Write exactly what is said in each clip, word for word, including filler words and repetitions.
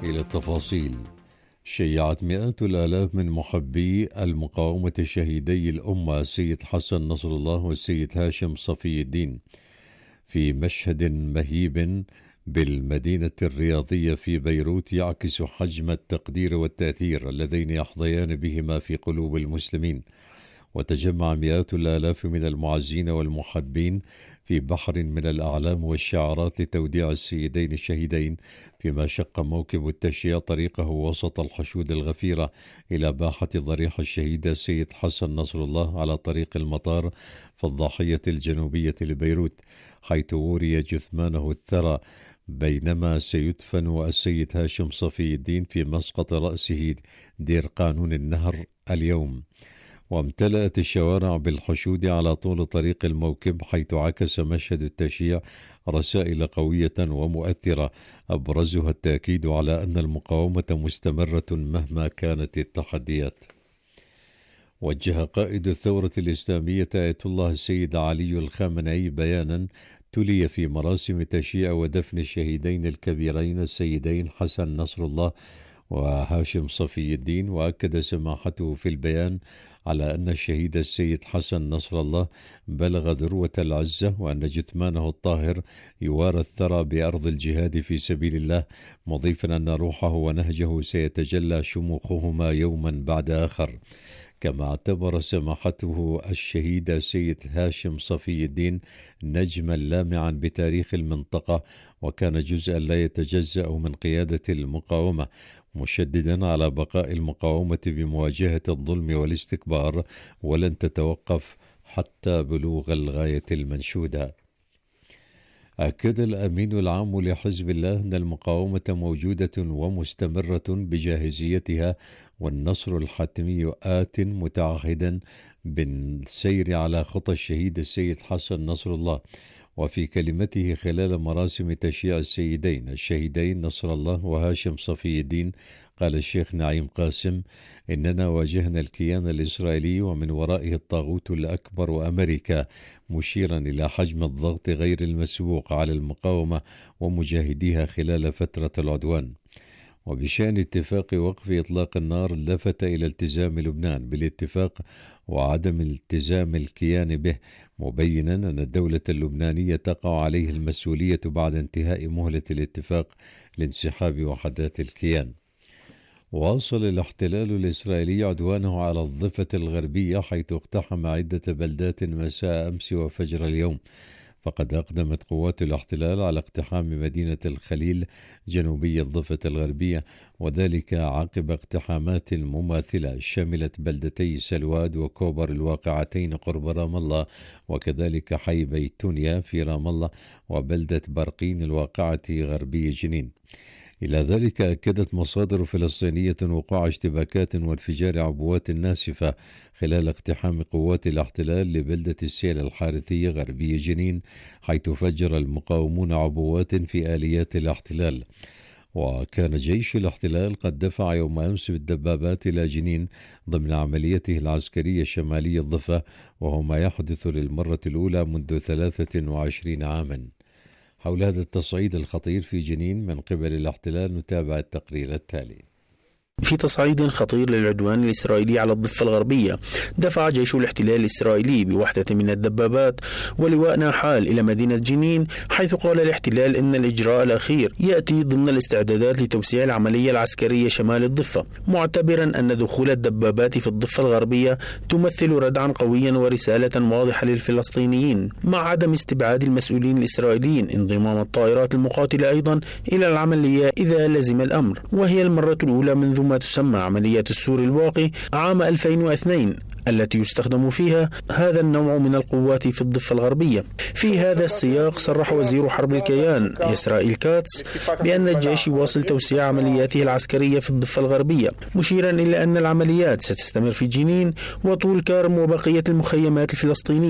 إلى التفاصيل. شيعت مئات الآلاف من محبي المقاومة شهيدي الأمة السيد حسن نصر الله والسيد هاشم صفي الدين في مشهد مهيب بالمدينة الرياضية في بيروت يعكس حجم التقدير والتأثير اللذين يحظيان بهما في قلوب المسلمين. وتجمع مئات الآلاف من المعزين والمحبين في بحر من الأعلام والشعارات لتوديع السيدين الشهيدين، فيما شق موكب التشييع طريقه وسط الحشود الغفيرة إلى باحة ضريح الشهيد السيد حسن نصر الله على طريق المطار في الضاحية الجنوبية لبيروت، حيث وري جثمانه الثرى، بينما سيدفن السيد هاشم صفي الدين في مسقط رأسه دير قانون النهر اليوم. وامتلأت الشوارع بالحشود على طول طريق الموكب، حيث عكس مشهد التشييع رسائل قوية ومؤثرة أبرزها التأكيد على أن المقاومة مستمرة مهما كانت التحديات. وجه قائد الثورة الإسلامية آية الله السيد علي الخامنئي بيانا تلي في مراسم تشييع ودفن الشهيدين الكبيرين السيدين حسن نصر الله وهاشم صفي الدين، وأكد سماحته في البيان على أن الشهيد السيد حسن نصر الله بلغ ذروة العزة، وأن جثمانه الطاهر يوارى الثرى بأرض الجهاد في سبيل الله، مضيفا أن روحه ونهجه سيتجلى شموخهما يوما بعد آخر. كما اعتبر سماحته الشهيد السيد هاشم صفي الدين نجما لامعا بتاريخ المنطقة، وكان جزءا لا يتجزأ من قيادة المقاومة، مشددا على بقاء المقاومة بمواجهة الظلم والاستكبار ولن تتوقف حتى بلوغ الغاية المنشودة. أكد الأمين العام لحزب الله أن المقاومة موجودة ومستمرة بجاهزيتها، والنصر الحتمي آت متعهدا بالسير على خطى الشهيد السيد حسن نصر الله. وفي كلمته خلال مراسم تشييع السيدين الشهيدين نصر الله وهاشم صفي الدين، قال الشيخ نعيم قاسم: إننا واجهنا الكيان الإسرائيلي ومن ورائه الطاغوت الأكبر وأمريكا، مشيرا إلى حجم الضغط غير المسبوق على المقاومة ومجاهديها خلال فترة العدوان. وبشأن اتفاق وقف إطلاق النار، لفت إلى التزام لبنان بالاتفاق وعدم التزام الكيان به، مبينا أن الدولة اللبنانية تقع عليه المسؤولية بعد انتهاء مهلة الاتفاق لانسحاب وحدات الكيان. واصل الاحتلال الإسرائيلي عدوانه على الضفة الغربية، حيث اقتحم عدة بلدات مساء أمس وفجر اليوم. فقد أقدمت قوات الاحتلال على اقتحام مدينة الخليل جنوبي الضفة الغربية، وذلك عقب اقتحامات مماثلة شملت بلدتي سلواد وكوبر الواقعتين قرب رام الله، وكذلك حي بيتونيا في رام الله وبلدة برقين الواقعة غربي جنين. إلى ذلك أكدت مصادر فلسطينية وقوع اشتباكات وانفجار عبوات ناسفة خلال اقتحام قوات الاحتلال لبلدة السيل الحارثية غربي جنين، حيث فجر المقاومون عبوات في آليات الاحتلال. وكان جيش الاحتلال قد دفع يوم أمس بالدبابات إلى جنين ضمن عمليته العسكرية شمالي الضفة، وهو ما يحدث للمرة الأولى منذ ثلاثة وعشرين عاما. حول هذا التصعيد الخطير في جنين من قبل الاحتلال نتابع التقرير التالي. في تصعيد خطير للعدوان الإسرائيلي على الضفة الغربية، دفع جيش الاحتلال الإسرائيلي بوحدة من الدبابات ولواء ناحال إلى مدينة جنين، حيث قال الاحتلال إن الإجراء الأخير يأتي ضمن الاستعدادات لتوسيع العملية العسكرية شمال الضفة، معتبرا أن دخول الدبابات في الضفة الغربية تمثل ردعا قويا ورسالة واضحة للفلسطينيين، مع عدم استبعاد المسؤولين الإسرائيليين انضمام الطائرات المقاتلة أيضا إلى العملية إذا لزم الأمر. وهي المرة الأولى منذ ما تسمى عملية السور الواقي عام ألفين واثنين التي يستخدم فيها هذا النوع من القوات في الضفة الغربية. في هذا السياق صرح وزير حرب الكيان إسرائيل كاتس بأن الجيش يواصل توسيع عملياته العسكرية في الضفة الغربية، مشيرا إلى أن العمليات ستستمر في جنين وطول كارم وبقية المخيمات الفلسطينية.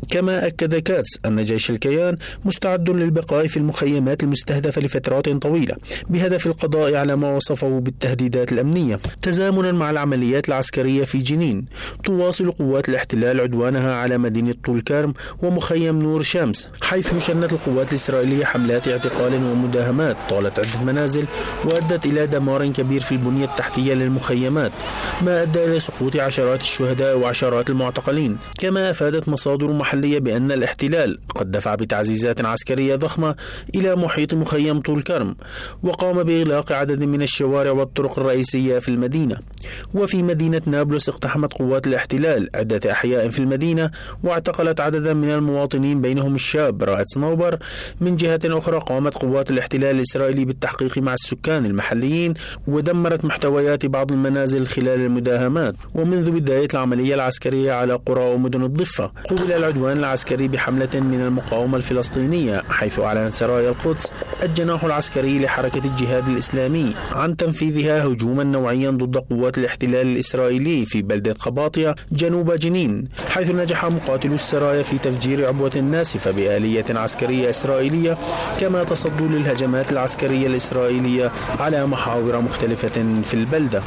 كما أكد كاتس أن جيش الكيان مستعد للبقاء في المخيمات المستهدفة لفترات طويلة بهدف القضاء على ما وصفه بالتهديدات الأمنية. تزامنا مع العمليات العسكرية في جنين، تواصل قوات الاحتلال عدوانها على مدينة طول كرم ومخيم نور شمس، حيث شنت القوات الإسرائيلية حملات اعتقال ومداهمات طالت عدة منازل وأدت إلى دمار كبير في البنية التحتية للمخيمات، ما أدى إلى سقوط عشرات الشهداء وعشرات المعتقلين. كما أفادت مصادر محلية بأن الاحتلال قد دفع بتعزيزات عسكرية ضخمة إلى محيط مخيم طول كرم، وقام بإغلاق عدد من الشوارع والطرق الرئيسية في المدينة. وفي مدينة نابلس اقتحمت قوات الاحتلال عدة أحياء في المدينة واعتقلت عددا من المواطنين بينهم الشاب رائد صنوبر. من جهة أخرى قامت قوات الاحتلال الإسرائيلي بالتحقيق مع السكان المحليين ودمرت محتويات بعض المنازل خلال المداهمات. ومنذ بداية العملية العسكرية على قرى ومدن الضفة قوبل العدوان العسكري بحملة من المقاومة الفلسطينية، حيث أعلنت سرايا القدس الجناح العسكري لحركة الجهاد الإسلامي عن تنفيذها هجوما نوعيا ضد قوات الاحتلال الإسرائيلي في بلدة قباطية جنوب جنين، حيث نجح مقاتلو السرايا في تفجير عبوة ناسفة بآلية عسكرية إسرائيلية، كما تصدوا للهجمات العسكرية الإسرائيلية على محاور مختلفة في البلدة.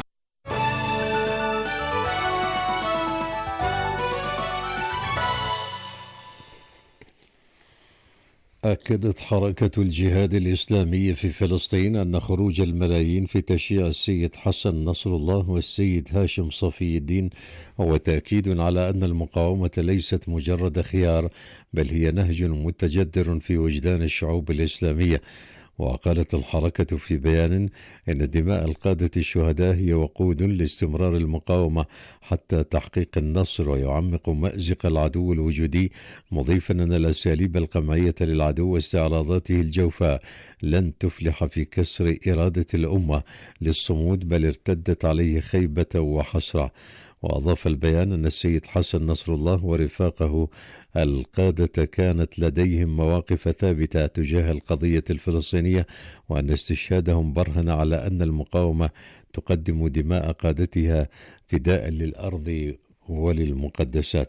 أكدت حركة الجهاد الإسلامي في فلسطين أن خروج الملايين في تشييع السيد حسن نصر الله والسيد هاشم صفي الدين هو تأكيد على أن المقاومة ليست مجرد خيار، بل هي نهج متجذر في وجدان الشعوب الإسلامية. وقالت الحركة في بيان إن دماء القادة الشهداء هي وقود لاستمرار المقاومة حتى تحقيق النصر ويعمق مأزق العدو الوجودي، مضيفا أن الأساليب القمعية للعدو واستعراضاته الجوفاء لن تفلح في كسر إرادة الأمة للصمود، بل ارتدت عليه خيبة وحسرة. وأضاف البيان أن السيد حسن نصر الله ورفاقه القادة كانت لديهم مواقف ثابتة تجاه القضية الفلسطينية، وأن استشهادهم برهن على أن المقاومة تقدم دماء قادتها فداء للأرض وللمقدسات.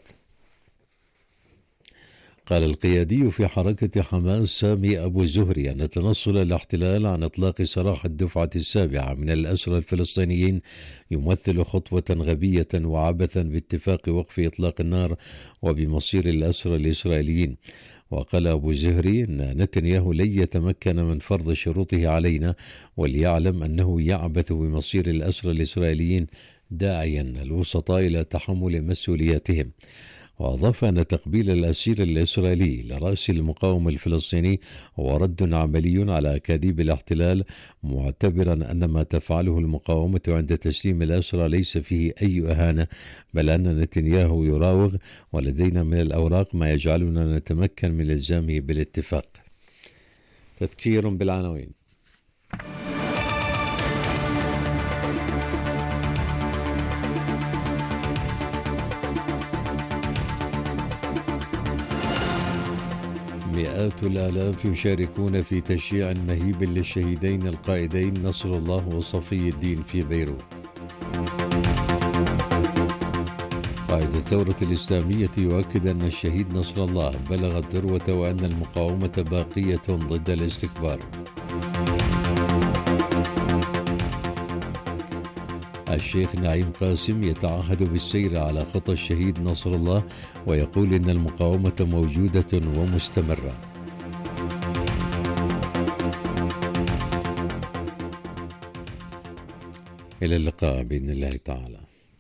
قال القيادي في حركة حماس سامي أبو زهري أن تنصل الاحتلال عن إطلاق سراح الدفعة السابعة من الأسرى الفلسطينيين يمثل خطوة غبية وعبثا باتفاق وقف إطلاق النار وبمصير الأسرى الإسرائيليين. وقال أبو زهري أن نتنياهو لن يتمكن من فرض شروطه علينا، وليعلم أنه يعبث بمصير الأسرى الإسرائيليين، داعيا الوسطاء إلى تحمل مسؤولياتهم. وأضاف أن تقبيل الأسير الإسرائيلي لرأس المقاومة الفلسطيني هو رد عملي على أكاذيب الاحتلال، معتبرا أن ما تفعله المقاومة عند تسليم الأسرى ليس فيه أي إهانة، بل أن نتنياهو يراوغ، ولدينا من الأوراق ما يجعلنا نتمكن من إلزامه بالاتفاق. تذكير بالعناوين. مئات الآلاف يشاركون في تشييع مهيب للشهيدين القائدين نصر الله وصفي الدين في بيروت. قائد الثورة الإسلامية يؤكد أن الشهيد نصر الله بلغ الذروة وأن المقاومة باقية ضد الاستكبار. الشيخ نعيم قاسم يتعهد بالسير على خطى الشهيد نصر الله ويقول إن المقاومة موجودة ومستمرة. إلى اللقاء بإذن الله تعالى.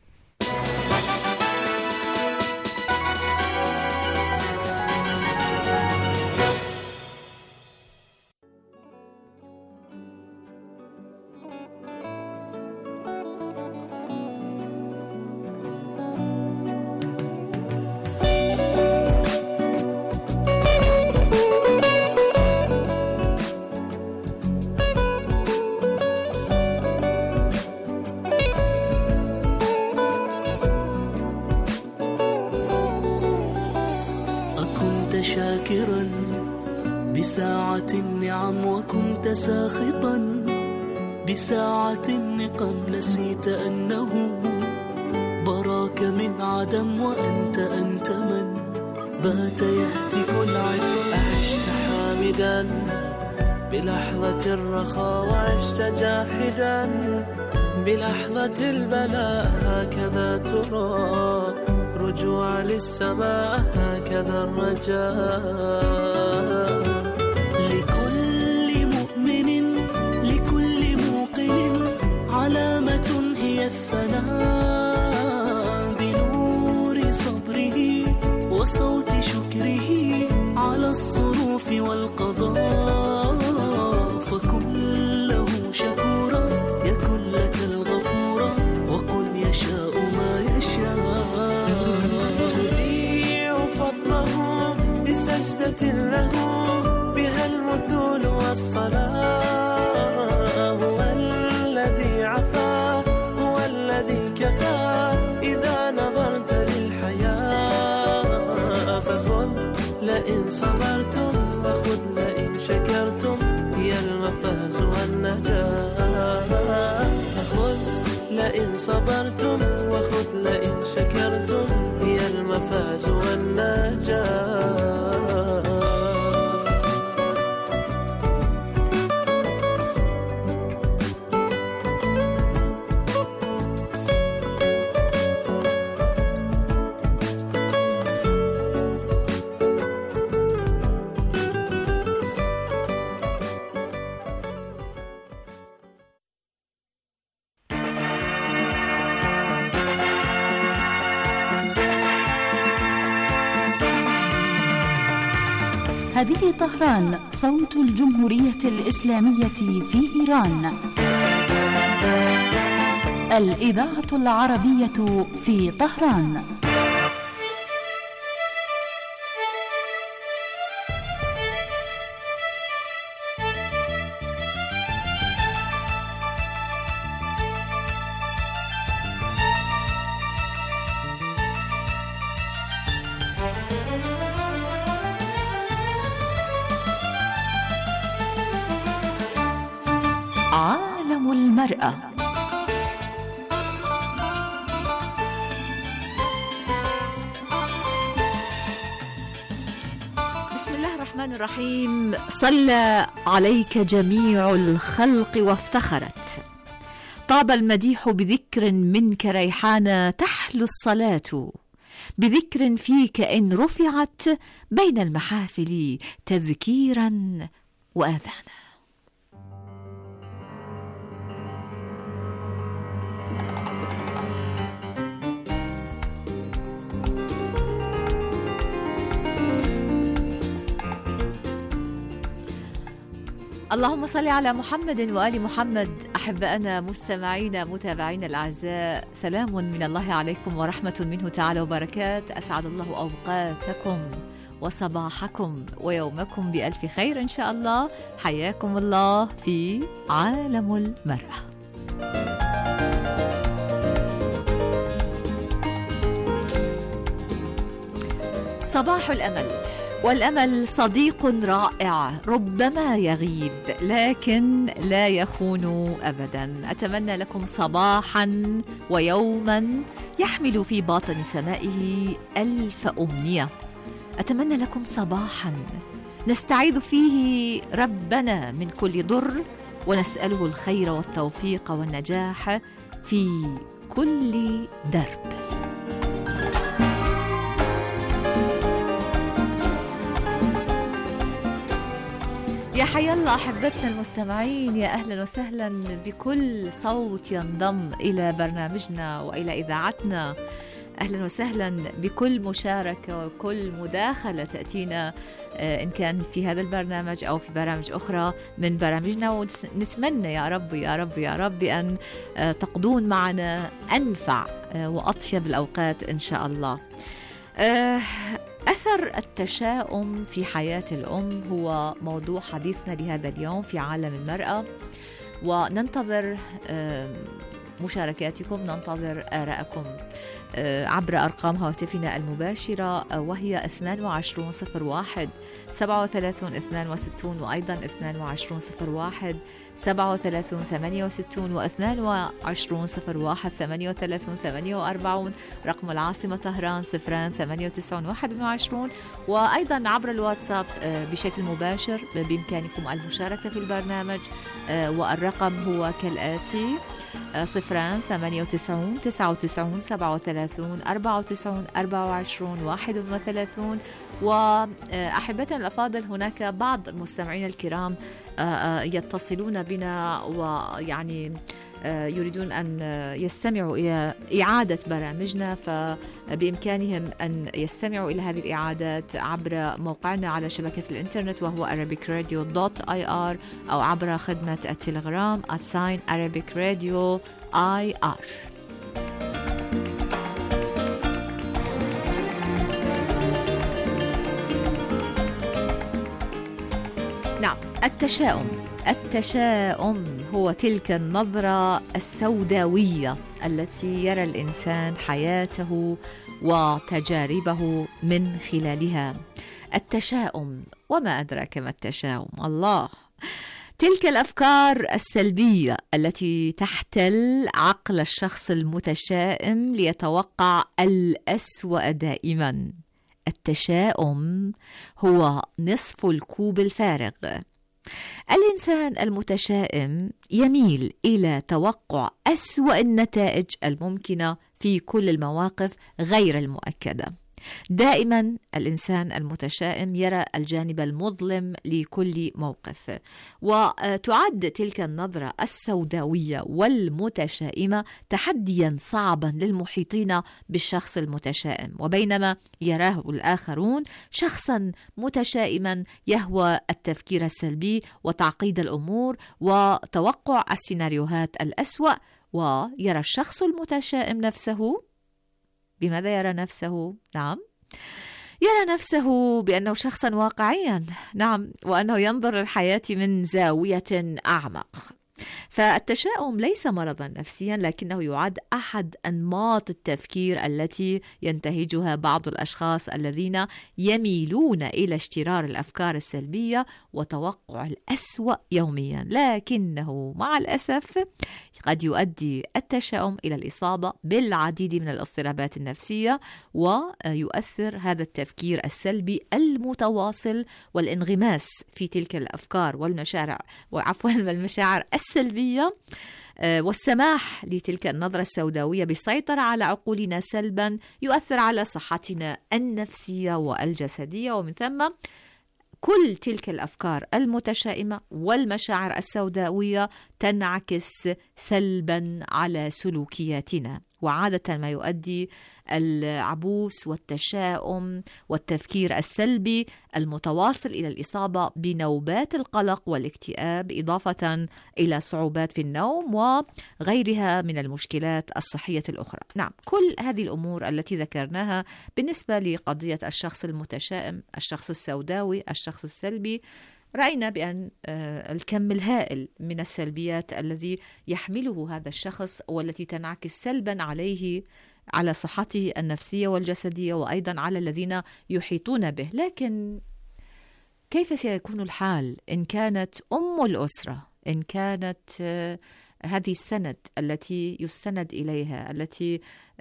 شاكرا بساعة النعم وكنت ساخطا بساعة النقم، نسيت أنه براك من عدم وأنت أنت من بات يهتك العصا. عشت حامدا بلحظة الرخاء وعشت جاحدا بلحظة البلاء، هكذا ترى رجوع للسماء، هكذا الرجاء. لكل مؤمن لكل موقن علامة هي الثناء، بنور صبره وصوت شكره على الصروف والقضاء. فكله شكورا يكن لك الغفورا، وقل يشاء ما يشاء. تذيع فضله بسجدة له بها المذل والصلاة. هو الذي عفا هو الذي كفى إذا نظرت للحياة. فخذ لئن صبرتم وخذ لئن شكرتم هي المفاز والنجاة. فخذ لئن صبرتم وخذ لئن شكرتم هي المفاز والنجاة. هذه طهران، صوت الجمهورية الإسلامية في إيران. الإذاعة العربية في طهران. عالم المرأة. بسم الله الرحمن الرحيم. صلى عليك جميع الخلق وافتخرت، طاب المديح بذكر منك ريحانا، تحلو الصلاة بذكر فيك إن رفعت، بين المحافل تذكيرا وآذانا. اللهم صل على محمد وآل محمد. أحبائنا مستمعينا متابعينا الأعزاء، سلام من الله عليكم ورحمة منه تعالى وبركات. أسعد الله أوقاتكم وصباحكم ويومكم بألف خير إن شاء الله. حياكم الله في عالم المرأة. صباح الأمل. والأمل صديق رائع ربما يغيب لكن لا يخون أبدا. أتمنى لكم صباحا ويوما يحمل في باطن سمائه ألف أمنية. أتمنى لكم صباحا نستعيذ فيه ربنا من كل ضر، ونسأله الخير والتوفيق والنجاح في كل درب. يا حيا الله أحبتنا المستمعين، يا أهلا وسهلا بكل صوت ينضم إلى برنامجنا وإلى إذاعتنا. أهلا وسهلا بكل مشاركة وكل مداخلة تأتينا إن كان في هذا البرنامج أو في برامج أخرى من برامجنا، ونتمنى يا رب يا رب يا رب أن تقضون معنا أنفع وأطيب الأوقات إن شاء الله. أثر التشاؤم في حياة الأم هو موضوع حديثنا لهذا اليوم في عالم المرأة، وننتظر مشاركاتكم، ننتظر آراءكم عبر أرقام هاتفنا المباشرة، وهي اثنين وعشرين صفر واحد سبعة وثلاثين اثنين وستين، وأيضا اثنين وعشرين صفر واحد سبعة وثلاثين ثمانية وستين، واثنين وعشرين صفر واحد ثمانية وثلاثين ثمانية وأربعين. رقم العاصمة طهران صفران ثمانية وتسعين واحد وعشرين. وأيضا عبر الواتساب بشكل مباشر بإمكانكم المشاركة في البرنامج، والرقم هو كالآتي: صفران ثمانية وتسعين تسعة وتسعين سبعة وثلاثين أربعة وتسعين أربعة وعشرين واحد وثلاثين. وأحبتنا الأفاضل، هناك بعض المستمعين الكرام يتصلون بنا ويعني يريدون أن يستمعوا إلى إعادة برامجنا، فبإمكانهم أن يستمعوا إلى هذه الإعادات عبر موقعنا على شبكة الإنترنت، وهو arabic radio dot i r، أو عبر خدمة التلغرام at sign arabic radio I R. نعم، التشاؤم التشاؤم هو تلك النظرة السوداوية التي يرى الإنسان حياته وتجاربه من خلالها. التشاؤم، وما أدراك ما التشاؤم؟ الله، تلك الأفكار السلبية التي تحتل عقل الشخص المتشائم ليتوقع الأسوأ دائما. التشاؤم هو نصف الكوب الفارغ. الإنسان المتشائم يميل إلى توقع أسوأ النتائج الممكنة في كل المواقف غير المؤكدة. دائما الإنسان المتشائم يرى الجانب المظلم لكل موقف، وتعد تلك النظرة السوداوية والمتشائمة تحديا صعبا للمحيطين بالشخص المتشائم، وبينما يراه الآخرون شخصا متشائما يهوى التفكير السلبي وتعقيد الأمور وتوقع السيناريوهات الأسوأ، ويرى الشخص المتشائم نفسه بماذا يرى نفسه؟ نعم، يرى نفسه بأنه شخصا واقعيا، نعم، وأنه ينظر للحياة من زاوية أعمق. فالتشاؤم ليس مرضا نفسيا، لكنه يعد أحد أنماط التفكير التي ينتهجها بعض الأشخاص الذين يميلون إلى اشترار الأفكار السلبية وتوقع الأسوأ يوميا. لكنه مع الأسف قد يؤدي التشاؤم إلى الإصابة بالعديد من الاضطرابات النفسية، ويؤثر هذا التفكير السلبي المتواصل والانغماس في تلك الأفكار والمشاعر وعفوا المشاعر السلبية والسماح لتلك النظرة السوداوية بالسيطرة على عقولنا سلبا، يؤثر على صحتنا النفسية والجسدية، ومن ثم كل تلك الأفكار المتشائمة والمشاعر السوداوية تنعكس سلبا على سلوكياتنا، وعادة ما يؤدي العبوس والتشاؤم والتفكير السلبي المتواصل إلى الإصابة بنوبات القلق والاكتئاب، إضافة إلى صعوبات في النوم وغيرها من المشكلات الصحية الأخرى. نعم، كل هذه الأمور التي ذكرناها بالنسبة لقضية الشخص المتشائم، الشخص السوداوي، الشخص السلبي، رأينا بأن الكم الهائل من السلبيات الذي يحمله هذا الشخص والتي تنعكس سلبا عليه، على صحته النفسية والجسدية، وأيضا على الذين يحيطون به. لكن كيف سيكون الحال إن كانت أم الأسرة، إن كانت هذه السند التي يستند إليها، التي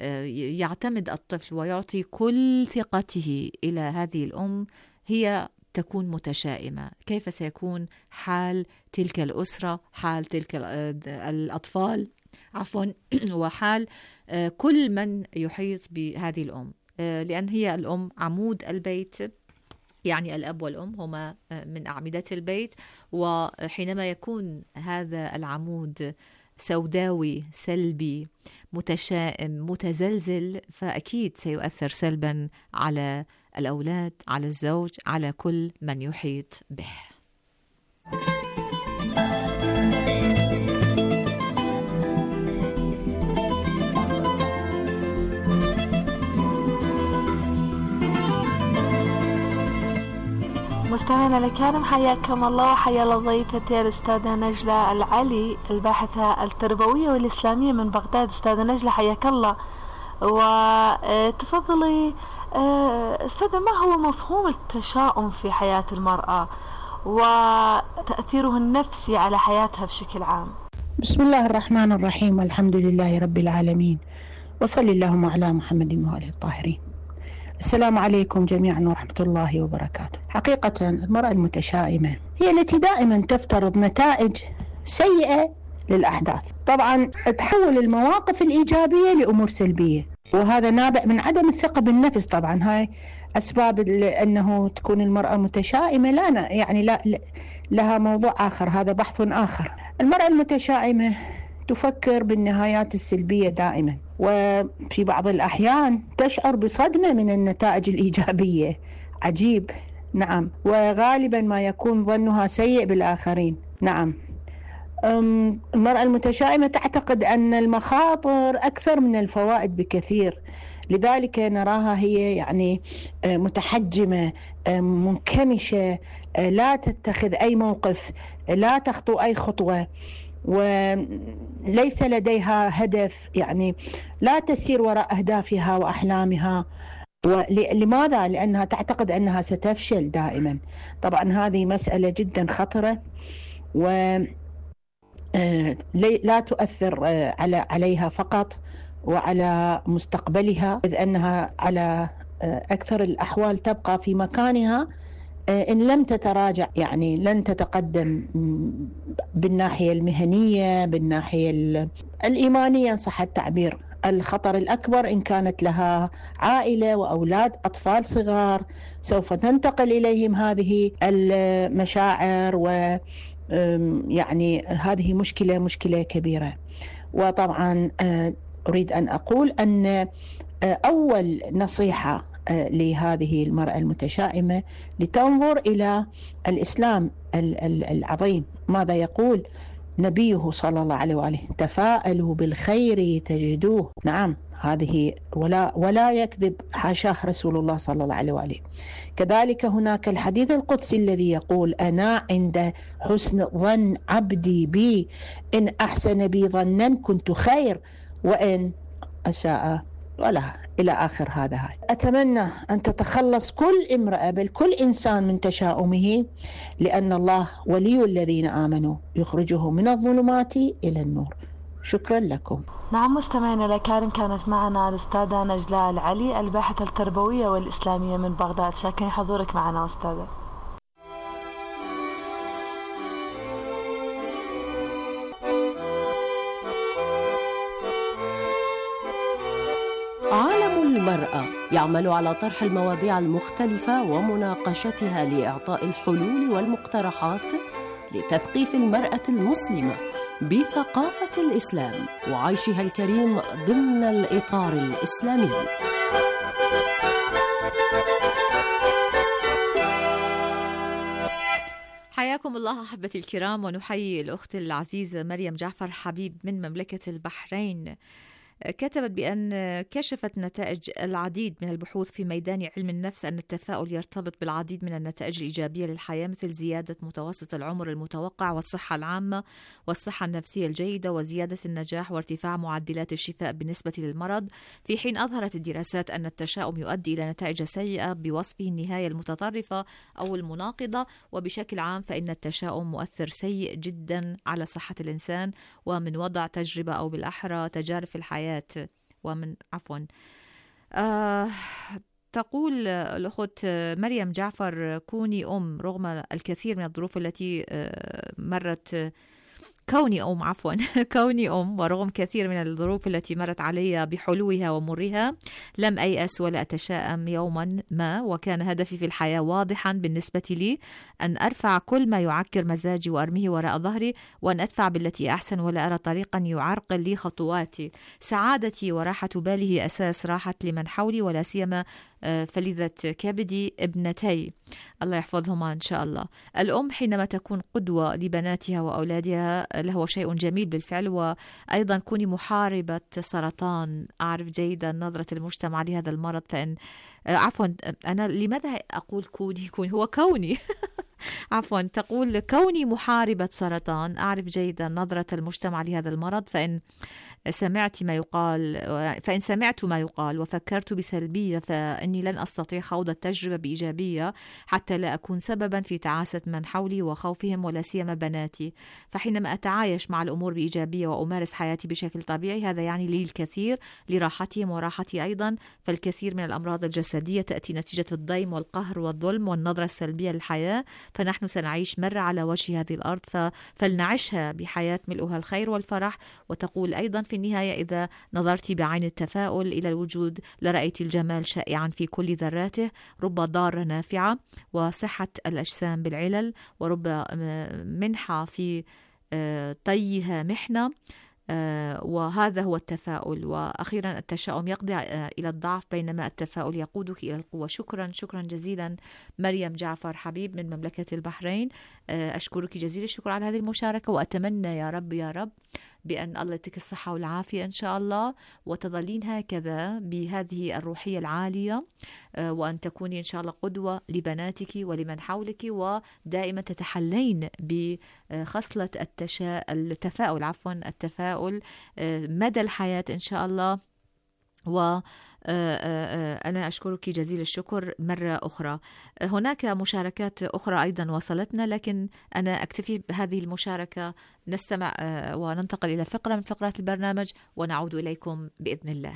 يعتمد الطفل ويعطي كل ثقته إلى هذه الأم، هي تكون متشائمة؟ كيف سيكون حال تلك الأسرة، حال تلك الأطفال عفوا وحال كل من يحيط بهذه الأم؟ لأن هي الأم عمود البيت، يعني الأب والأم هما من أعمدة البيت، وحينما يكون هذا العمود سوداوي سلبي متشائم متزلزل، فأكيد سيؤثر سلبا على الأولاد، على الزوج، على كل من يحيط به. مستمعينا الكرام، حياكم الله وحيا الله ضيفتي الأستاذة نجلة العلي، الباحثة التربوية والإسلامية من بغداد. أستاذة نجلة حياك الله، وتفضلي أستاذة، ما هو مفهوم التشاؤم في حياة المرأة وتأثيره النفسي على حياتها بشكل عام؟ بسم الله الرحمن الرحيم، والحمد لله رب العالمين، وصلى اللهم على محمد وآله الطاهرين. السلام عليكم جميعا ورحمة الله وبركاته. حقيقة المرأة المتشائمة هي التي دائما تفترض نتائج سيئة للأحداث، طبعا تحول المواقف الإيجابية لأمور سلبية، وهذا نابع من عدم الثقة بالنفس. طبعا هاي أسباب أنه تكون المرأة متشائمة، لا يعني لا لها موضوع آخر، هذا بحث آخر. المرأة المتشائمة تفكر بالنهايات السلبية دائما، وفي بعض الأحيان تشعر بصدمة من النتائج الإيجابية. عجيب، نعم، وغالبا ما يكون ظنها سيء بالآخرين. نعم، المرأة المتشائمة تعتقد أن المخاطر أكثر من الفوائد بكثير، لذلك نراها هي يعني متحجمة، منكمشة، لا تتخذ أي موقف، لا تخطو أي خطوة، وليس لديها هدف، يعني لا تسير وراء أهدافها وأحلامها. لماذا؟ لأنها تعتقد أنها ستفشل دائما. طبعا هذه مسألة جدا خطرة، و لا تؤثر على عليها فقط وعلى مستقبلها، إذ أنها على أكثر الأحوال تبقى في مكانها إن لم تتراجع، يعني لن تتقدم بالناحية المهنية، بالناحية الإيمانية إن صح التعبير. الخطر الأكبر إن كانت لها عائلة وأولاد أطفال صغار، سوف تنتقل إليهم هذه المشاعر، و يعني هذه مشكلة مشكلة كبيرة. وطبعا أريد أن أقول أن أول نصيحة لهذه المرأة المتشائمة لتنظر إلى الإسلام العظيم، ماذا يقول نبيه صلى الله عليه وآله: تفاءلوا بالخير تجدوه. نعم، هذه ولا ولا يكذب، حاشاه رسول الله صلى الله عليه وآله. كذلك هناك الحديث القدسي الذي يقول: أنا عند حسن ظن عبدي بي، إن أحسن بي ظنا كنت خير، وإن أساء ولا إلى آخر هذا. أتمنى أن تتخلص كل امرأة بل كل إنسان من تشاؤمه، لأن الله ولي الذين آمنوا يخرجهم من الظلمات إلى النور. شكرا لكم. نعم مستمعينا الكرام، كانت معنا الأستاذة نجلة العلي، الباحثة التربوية والإسلامية من بغداد. شاكرين حضورك معنا أستاذة. عالم المرأة يعمل على طرح المواضيع المختلفة ومناقشتها لإعطاء الحلول والمقترحات لتثقيف المرأة المسلمة بثقافة الإسلام وعيشها الكريم ضمن الإطار الإسلامي. حياكم الله أحبتي الكرام، ونحيي الأخت العزيزة مريم جعفر حبيب من مملكة البحرين. كتبت بأن كشفت نتائج العديد من البحوث في ميدان علم النفس أن التفاؤل يرتبط بالعديد من النتائج الإيجابية للحياة، مثل زيادة متوسط العمر المتوقع والصحة العامة والصحة النفسية الجيدة وزيادة النجاح وارتفاع معدلات الشفاء بالنسبة للمرض، في حين أظهرت الدراسات أن التشاؤم يؤدي إلى نتائج سيئة بوصفه النهاية المتطرفة أو المناقضة. وبشكل عام فإن التشاؤم مؤثر سيء جدا على صحة الإنسان، ومن وضع تجربة أو بالأحرى تجارب في الحياة ومن عفوا آه تقول الأخت مريم جعفر: كوني أم رغم الكثير من الظروف التي آه مرت كوني أم عفوا كوني أم ورغم كثير من الظروف التي مرت علي بحلوها ومرها، لم أيأس ولا أتشائم يوما ما، وكان هدفي في الحياة واضحا بالنسبة لي: أن أرفع كل ما يعكر مزاجي وأرميه وراء ظهري، وأن أدفع بالتي أحسن ولا أرى طريقا يعرقل لي خطواتي. سعادتي وراحة بالي هي أساس راحة لمن حولي، ولا سيما فلذة كبدي ابنتي الله يحفظهما إن شاء الله. الأم حينما تكون قدوة لبناتها وأولادها له شيء جميل بالفعل. وأيضا كوني محاربة سرطان. أعرف جيدا نظرة المجتمع لهذا المرض، فإن عفوا أنا لماذا أقول كوني كوني هو كوني عفوا تقول كوني محاربة سرطان. أعرف جيدا نظرة المجتمع لهذا المرض، فإن سمعت ما يقال فإن سمعت ما يقال وفكرت بسلبية فإني لن أستطيع خوض التجربة بإيجابية حتى لا أكون سببا في تعاسة من حولي وخوفهم، ولا سيما بناتي. فحينما أتعايش مع الأمور بإيجابية وأمارس حياتي بشكل طبيعي، هذا يعني لي الكثير لراحتهم وراحتي أيضا. فالكثير من الأمراض الجسدية تأتي نتيجة الضيم والقهر والظلم والنظرة السلبية للحياة، فنحن سنعيش مرة على وجه هذه الأرض، فلنعيشها بحياة ملؤها الخير والفرح. وتقول أيضا في النهاية: إذا نظرت بعين التفاؤل إلى الوجود لرأيت الجمال شائعا في كل ذراته، رب ضارة نافعة وصحة الأجسام بالعلل، ورب منحة في طيها محنة. وهذا هو التفاؤل. وأخيرا التشاؤم يقضي إلى الضعف، بينما التفاؤل يقودك إلى القوة. شكرا شكرا جزيلا مريم جعفر حبيب من مملكة البحرين. أشكرك جزيل الشكر على هذه المشاركة، وأتمنى يا رب يا رب بأن الله يعطيك الصحة والعافية إن شاء الله، وتظلين هكذا بهذه الروحية العالية، وأن تكوني إن شاء الله قدوة لبناتك ولمن حولك، ودائما تتحلين بخصلة التشا... التفاؤل عفوا التفاؤل مدى الحياة إن شاء الله. و أنا أشكرك جزيل الشكر مرة أخرى. هناك مشاركات أخرى أيضا وصلتنا، لكن أنا أكتفي بهذه المشاركة. نستمع وننتقل إلى فقرة من فقرات البرنامج ونعود إليكم بإذن الله.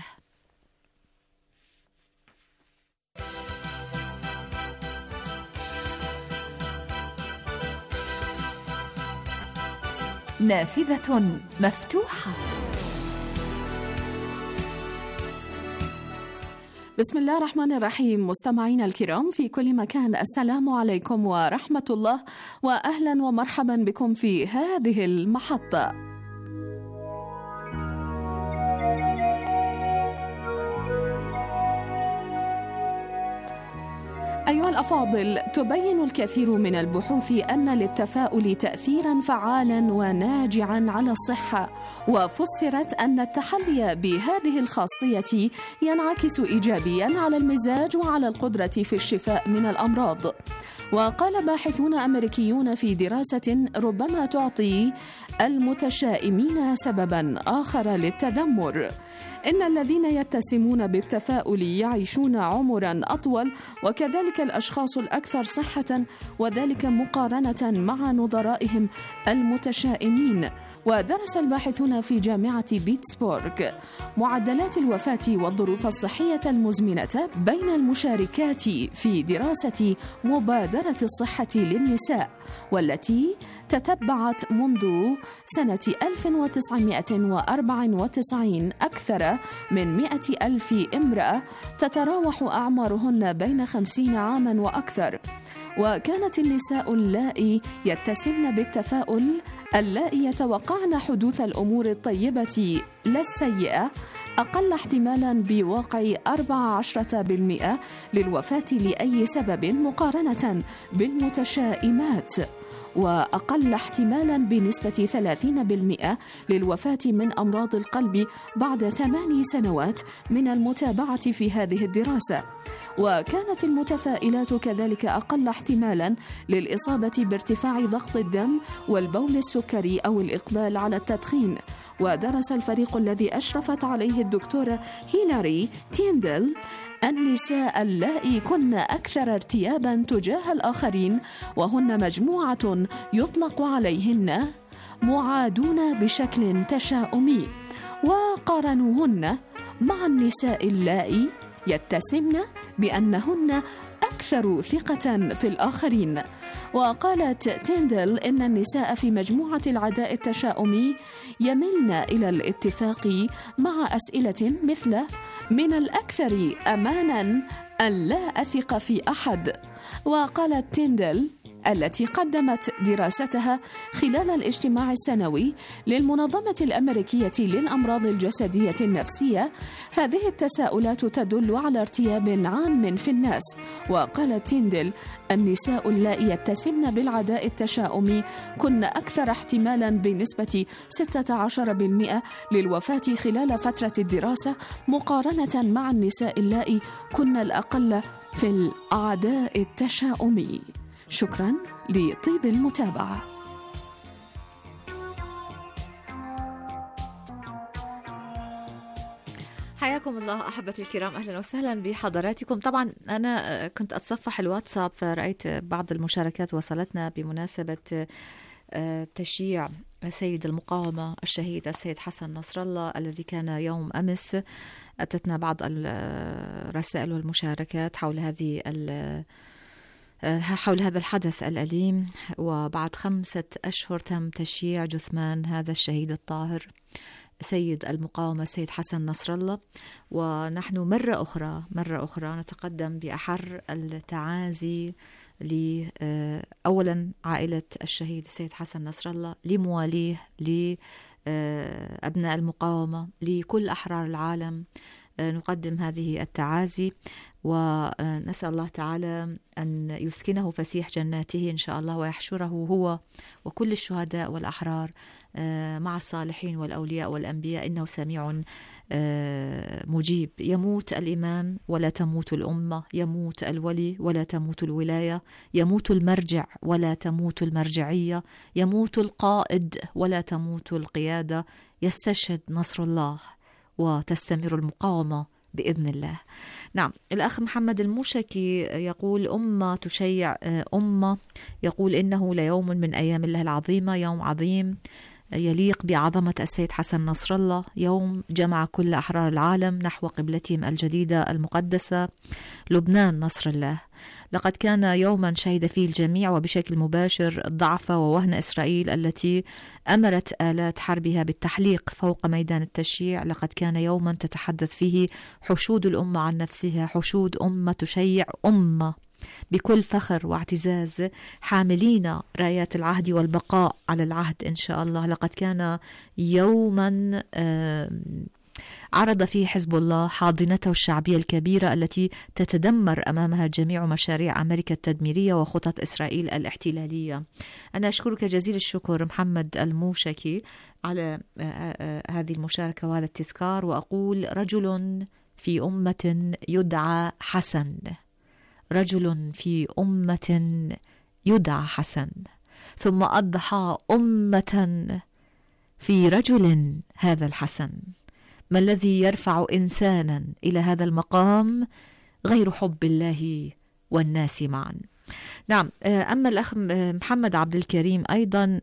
نافذة مفتوحة. بسم الله الرحمن الرحيم. مستمعينا الكرام في كل مكان، السلام عليكم ورحمة الله، وأهلا ومرحبا بكم في هذه المحطة. أيها الأفاضل، تبين الكثير من البحوث أن للتفاؤل تأثيرا فعالا وناجعا على الصحة، وفسرت أن التحلي بهذه الخاصية ينعكس إيجابيا على المزاج وعلى القدرة في الشفاء من الأمراض. وقال باحثون أمريكيون في دراسة ربما تعطي المتشائمين سببا آخر للتذمر: إن الذين يتسمون بالتفاؤل يعيشون عمرا أطول، وكذلك الأشخاص الأكثر صحة، وذلك مقارنة مع نظرائهم المتشائمين. ودرس الباحثون في جامعة بيتسبورغ معدلات الوفاة والظروف الصحية المزمنة بين المشاركات في دراسة مبادرة الصحة للنساء، والتي تتبعت منذ سنة ألف وتسعمائة وأربعة وتسعين أكثر من مئة ألف امرأة تتراوح أعمارهن بين خمسين عاما وأكثر. وكانت النساء اللائي يتسمن بالتفاؤل اللائي يتوقعن حدوث الأمور الطيبة لا السيئة أقل احتمالا بواقع أربعة عشر بالمئة للوفاة لأي سبب مقارنة بالمتشائمات، وأقل احتمالا بنسبة ثلاثين بالمئة للوفاة من أمراض القلب بعد ثماني سنوات من المتابعة في هذه الدراسة. وكانت المتفائلات كذلك أقل احتمالا للإصابة بارتفاع ضغط الدم والبول السكري أو الإقبال على التدخين. ودرس الفريق الذي أشرفت عليه الدكتورة هيلاري تيندل النساء اللائي كن أكثر ارتيابا تجاه الآخرين، وهن مجموعة يطلق عليهن معادون بشكل تشاؤمي، وقارنوهن مع النساء اللائي يتسمن بأنهن أكثر ثقة في الآخرين. وقالت تيندل إن النساء في مجموعة العداء التشاؤمي يملن إلى الاتفاق مع أسئلة مثل: من الأكثر أمانا أن لا أثق في أحد. وقالت تيندل: التي قدمت دراستها خلال الاجتماع السنوي للمنظمة الأمريكية للأمراض الجسدية النفسية. هذه التساؤلات تدل على ارتياب عام في الناس. وقالت تيندل: النساء اللائي يتسمن بالعداء التشاؤمي كن أكثر احتمالا بنسبة ستة عشر بالمئة للوفاة خلال فترة الدراسة، مقارنة مع النساء اللائي كن الأقل في العداء التشاؤمي. شكرا لطيب المتابعة. حياكم الله أحبتي الكرام، أهلا وسهلا بحضراتكم. طبعا أنا كنت أتصفح الواتساب فرأيت بعض المشاركات وصلتنا بمناسبة تشييع سيد المقاومة الشهيد السيد حسن نصر الله الذي كان يوم أمس. أتتنا بعض الرسائل والمشاركات حول هذه حول هذا الحدث الأليم، وبعد خمسة أشهر تم تشييع جثمان هذا الشهيد الطاهر سيد المقاومة السيد حسن نصر الله. ونحن مرة أخرى مرة أخرى نتقدم بأحر التعازي لأولا عائلة الشهيد السيد حسن نصر الله، لمواليه، لأبناء المقاومة، لكل أحرار العالم. نقدم هذه التعازي ونسأل الله تعالى أن يسكنه فسيح جناته إن شاء الله، ويحشره هو وكل الشهداء والأحرار مع الصالحين والأولياء والأنبياء، إنه سميع مجيب. يموت الإمام ولا تموت الأمة، يموت الولي ولا تموت الولاية، يموت المرجع ولا تموت المرجعية، يموت القائد ولا تموت القيادة، يستشهد نصر الله وتستمر المقاومة بإذن الله. نعم، الأخ محمد الموشكي يقول: أمة تشيع أمة، يقول إنه ليوم من أيام الله العظيمة، يوم عظيم يليق بعظمة السيد حسن نصر الله، يوم جمع كل أحرار العالم نحو قبلتهم الجديدة المقدسة لبنان نصر الله. لقد كان يوما شهد فيه الجميع وبشكل مباشر ضعف ووهن إسرائيل التي أمرت آلات حربها بالتحليق فوق ميدان التشييع. لقد كان يوما تتحدث فيه حشود الأمة عن نفسها، حشود أمة تشيع أمة بكل فخر واعتزاز، حاملين رايات العهد والبقاء على العهد إن شاء الله. لقد كان يوما عرض فيه حزب الله حاضنته الشعبية الكبيرة التي تتدمر أمامها جميع مشاريع أمريكا التدميرية وخطط إسرائيل الاحتلالية. أنا أشكرك جزيل الشكر محمد الموشكي على هذه المشاركة وهذا التذكار، وأقول: رجل في أمة يدعى حسن، رجل في أمة يدعى حسن، ثم أضحى أمة في رجل هذا الحسن. ما الذي يرفع إنسانا إلى هذا المقام غير حب الله والناس معا؟ نعم. أما الأخ محمد عبد الكريم أيضا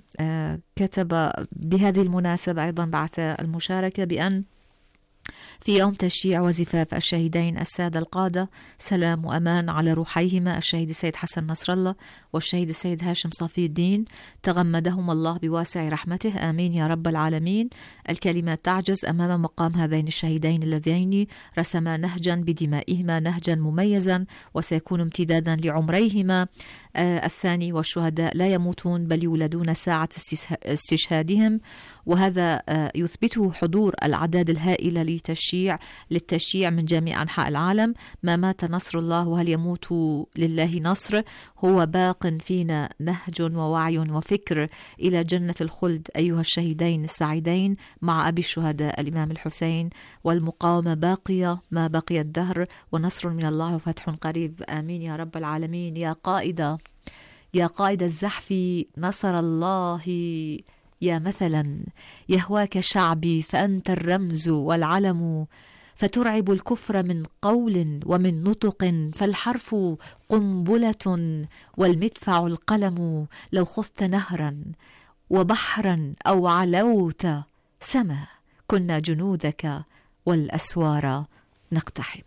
كتب بهذه المناسبة، أيضا بعث المشاركة بأن في يوم تشييع وزفاف الشهيدين السادة القادة سلام وأمان على روحيهما الشهيد السيد حسن نصر الله والشهيد السيد هاشم صفي الدين، تغمدهم الله بواسع رحمته، آمين يا رب العالمين. الكلمات تعجز أمام مقام هذين الشهيدين اللذين رسما نهجا بدمائهما، نهجا مميزا وسيكون امتدادا لعمريهما آه الثاني. والشهداء لا يموتون بل يولدون ساعة استشهادهم، وهذا آه يثبته حضور الأعداد الهائلة لتشييع للتشييع من جميع أنحاء العالم. ما مات نصر الله وهل يموت لله نصر، هو باق فينا نهج ووعي وفكر إلى جنة الخلد أيها الشهيدين السعيدين مع أبي الشهداء الإمام الحسين. والمقاومة باقية ما بقي الدهر، ونصر من الله وفتح قريب، آمين يا رب العالمين. يا قائدة يا قائد الزحف نصر الله، يا مثلا يهواك شعبي فأنت الرمز والعلم، فترعب الكفر من قول ومن نطق، فالحرف قنبلة والمدفع القلم. لو خضت نهرا وبحرا أو علوت سما، كنا جنودك والأسوار نقتحم.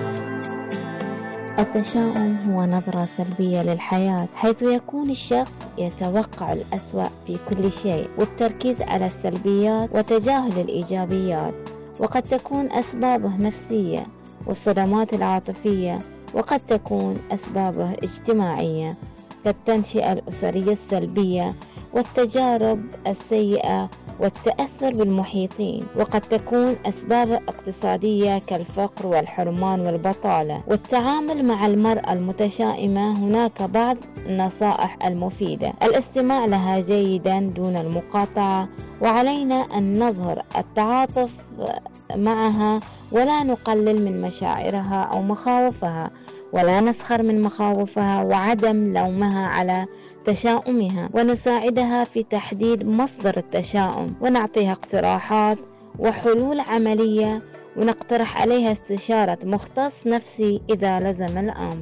التشاؤم هو نظرة سلبية للحياة، حيث يكون الشخص يتوقع الأسوأ في كل شيء، والتركيز على السلبيات وتجاهل الإيجابيات، وقد تكون أسبابه نفسية والصدمات العاطفية، وقد تكون أسبابه اجتماعية كالتنشئة الأسرية السلبية والتجارب السيئة والتأثر بالمحيطين، وقد تكون أسباب اقتصادية كالفقر والحرمان والبطالة. والتعامل مع المرأة المتشائمة هناك بعض النصائح المفيدة: الاستماع لها جيدا دون المقاطعة، وعلينا أن نظهر التعاطف معها ولا نقلل من مشاعرها أو مخاوفها، ولا نسخر من مخاوفها، وعدم لومها على تشاؤمها، ونساعدها في تحديد مصدر التشاؤم، ونعطيها اقتراحات وحلول عملية، ونقترح عليها استشارة مختص نفسي إذا لزم الأمر.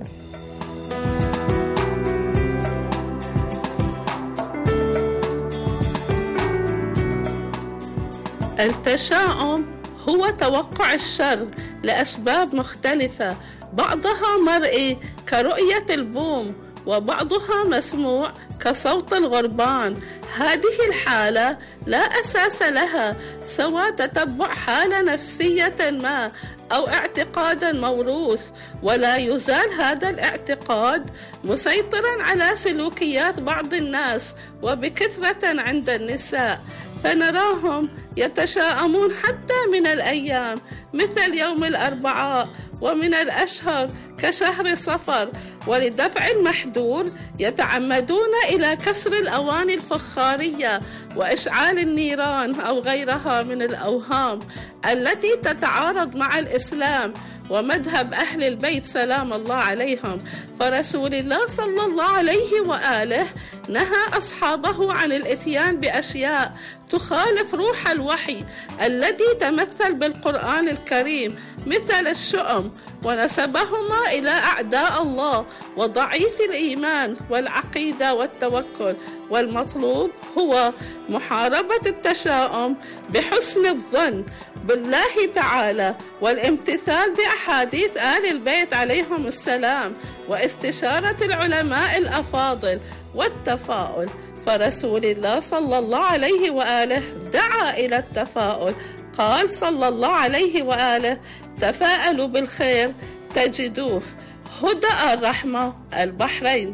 التشاؤم هو توقع الشر لأسباب مختلفة، بعضها مرئي كرؤية البوم، وبعضها مسموع كصوت الغربان. هذه الحالة لا أساس لها سوى تتبع حالة نفسية ما أو اعتقاد موروث، ولا يزال هذا الاعتقاد مسيطرا على سلوكيات بعض الناس وبكثرة عند النساء، فنراهم يتشاءمون حتى من الأيام مثل يوم الأربعاء، ومن الأشهر كشهر صفر، ولدفع المحذور يتعمدون إلى كسر الأواني الفخارية وإشعال النيران أو غيرها من الأوهام التي تتعارض مع الإسلام ومذهب أهل البيت سلام الله عليهم. فرسول الله صلى الله عليه وآله نهى أصحابه عن الإتيان بأشياء تخالف روح الوحي الذي تمثل بالقرآن الكريم مثل الشؤم، ونسبهما إلى أعداء الله وضعيف الإيمان والعقيدة والتوكل. والمطلوب هو محاربة التشاؤم بحسن الظن بالله تعالى، والامتثال بأحاديث آل البيت عليهم السلام، واستشارة العلماء الأفاضل، والتفاؤل. فرسول الله صلى الله عليه وآله دعا إلى التفاؤل، قال صلى الله عليه وآله: تفاءلوا بالخير تجدوه. هدى الرحمة، البحرين.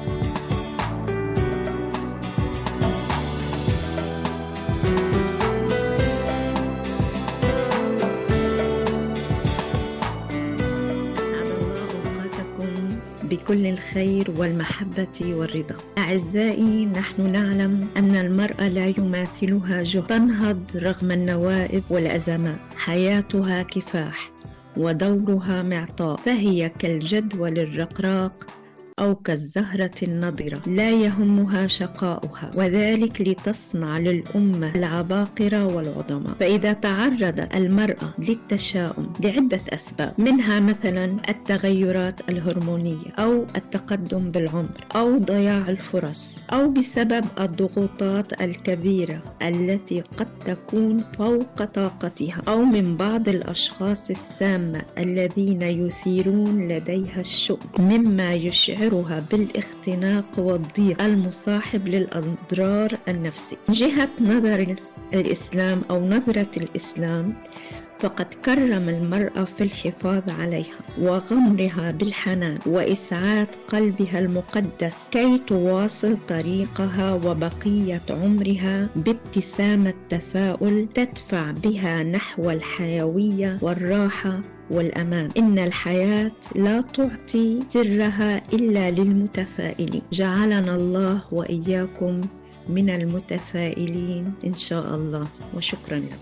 بكل الخير والمحبة والرضا. أعزائي، نحن نعلم أن المرأة لا يماثلها جهد، تنهض رغم النوائب والأزمات، حياتها كفاح ودورها معطاء، فهي كالجدول الرقراق أو كالزهرة النضرة، لا يهمها شقاؤها، وذلك لتصنع للأمة العباقرة والعظماء. فإذا تعرض المرأة للتشاؤم لعدة أسباب، منها مثلا التغيرات الهرمونية أو التقدم بالعمر أو ضياع الفرص أو بسبب الضغوطات الكبيرة التي قد تكون فوق طاقتها، أو من بعض الأشخاص السامة الذين يثيرون لديها الشؤم مما يشعر بالاختناق والضيق المصاحب للأضرار النفسية. من جهة نظر الإسلام أو نظرة الإسلام، فقد كرم المرأة في الحفاظ عليها وغمرها بالحنان وإسعاد قلبها المقدس كي تواصل طريقها وبقية عمرها بابتسامة تفاؤل تدفع بها نحو الحيوية والراحة والأمان. إن الحياة لا تعطي سرها إلا للمتفائلين. جعلنا الله وإياكم من المتفائلين إن شاء الله، وشكرا لكم.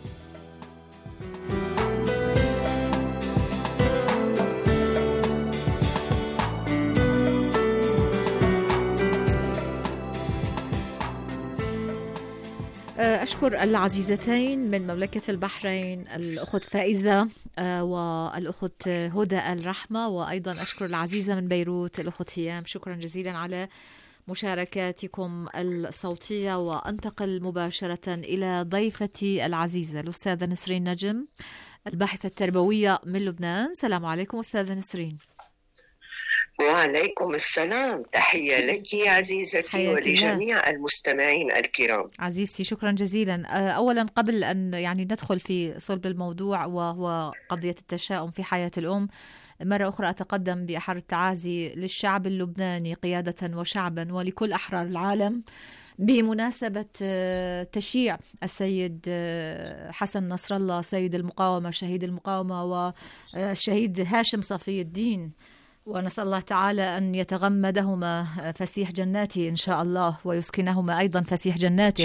أشكر العزيزتين من مملكة البحرين، الأخت فائزة والأخت هدى الرحمة، وأيضا أشكر العزيزة من بيروت الأخت هيام. شكرا جزيلا على مشاركاتكم الصوتية. وأنتقل مباشرة إلى ضيفتي العزيزة الأستاذة نسرين نجم، الباحثة التربوية من لبنان. السلام عليكم أستاذة نسرين. وعليكم السلام، تحية لك عزيزتي ولجميع الله. المستمعين الكرام. عزيزتي شكرا جزيلا. أولا قبل أن يعني ندخل في صلب الموضوع وهو قضية التشاؤم في حياة الأم، مرة أخرى أتقدم بأحر التعازي للشعب اللبناني قيادة وشعبا ولكل أحرار العالم بمناسبة تشييع السيد حسن نصر الله سيد المقاومة شهيد المقاومة والشهيد هاشم صفي الدين، ونسأل الله تعالى أن يتغمدهما فسيح جناته إن شاء الله ويسكنهما أيضا فسيح جناته.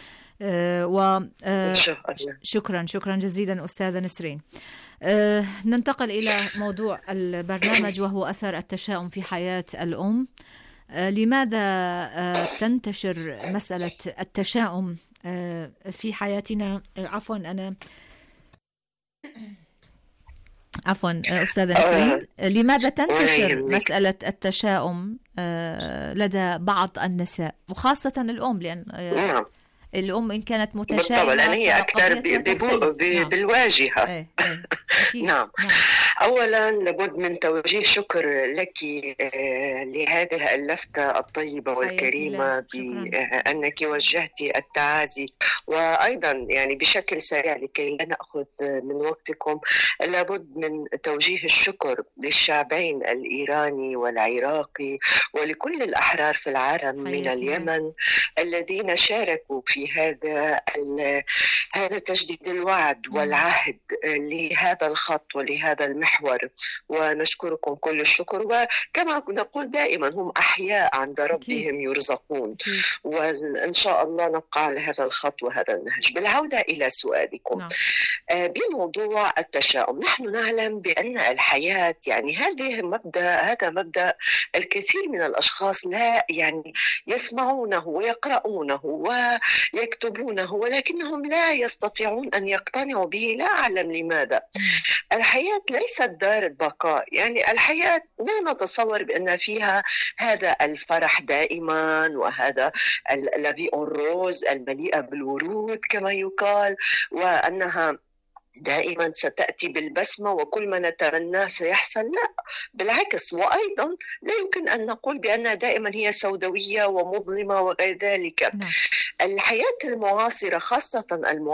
وشكرا شكرا جزيلا أستاذة نسرين. ننتقل إلى موضوع البرنامج وهو أثر التشاؤم في حياة الأم. لماذا تنتشر مسألة التشاؤم في حياتنا؟ عفوا أنا عفوا أستاذة نسرين، لماذا تنتشر مسألة التشاؤم لدى بعض النساء وخاصة الأم؟ لأن الأم إن كانت متشائمة بالطبع هي أكثر بالواجهة. نعم. نعم. أولا لابد من توجيه شكر لك لهذه اللفتة الطيبة والكريمة بأنك وجهتي التعازي، وأيضا يعني بشكل سريع لكي لا نأخذ من وقتكم، لابد من توجيه الشكر للشعبين الإيراني والعراقي ولكل الأحرار في العالم من اليمن الذين شاركوا في هذا هذا تجديد الوعد والعهد لهذا الخط ولهذا المحور، ونشكركم كل الشكر. وكما نقول دائما هم أحياء عند ربهم يرزقون، وإن شاء الله نبقى على هذا الخط وهذا النهج. بالعودة إلى سؤالكم بموضوع التشاؤم، نحن نعلم بأن الحياة يعني هذه مبدأ هذا مبدأ الكثير من الأشخاص لا يعني يسمعونه ويقرؤونه ويكتبونه ولكنهم لا يستطيعون أن يقتنعوا به. لا أعلم لماذا. الحياة ليست دار البقاء، يعني الحياة لا نتصور بأن فيها هذا الفرح دائما وهذا الذي الروز المليئة بالورود كما يقال، وأنها دائما ستأتي بالبسمة وكل ما نتمناه سيحصل. لا بالعكس، وأيضا لا يمكن أن نقول بأنها دائما هي سوداوية ومظلمة وغير ذلك. نعم. الحياة المعاصرة خاصة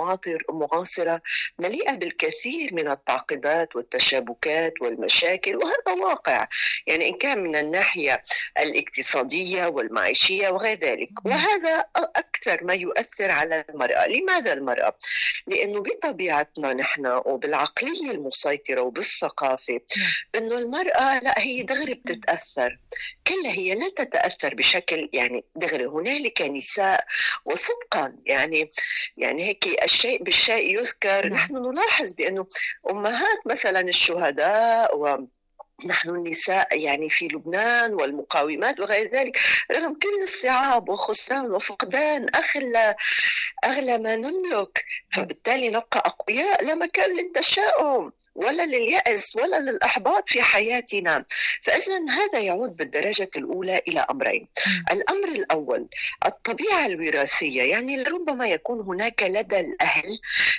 المعاصرة مليئة بالكثير من التعقيدات والتشابكات والمشاكل، وهذا واقع يعني إن كان من الناحية الاقتصادية والمعيشية وغير ذلك. وهذا أكثر ما يؤثر على المرأة. لماذا المرأة؟ لأنه بطبيعتنا نحن وبالعقلية المسيطرة وبالثقافة أنه المرأة لا هي دغري بتتأثر. كلا هي لا تتأثر بشكل يعني دغري. هنالك نساء وصدقا يعني يعني هيك الشيء بالشيء يذكر. نحن نلاحظ بأنه أمهات مثلا الشهداء و نحن النساء يعني في لبنان والمقاومات وغير ذلك، رغم كل الصعاب وخسران وفقدان أغلى أغلى ما نملك، فبالتالي نبقى أقوياء، لا مكان للتشاؤم ولا لليأس ولا للإحباط في حياتنا. فإذن هذا يعود بالدرجة الأولى إلى أمرين. الأمر الأول الطبيعة الوراثية، يعني لربما يكون هناك لدى الأهل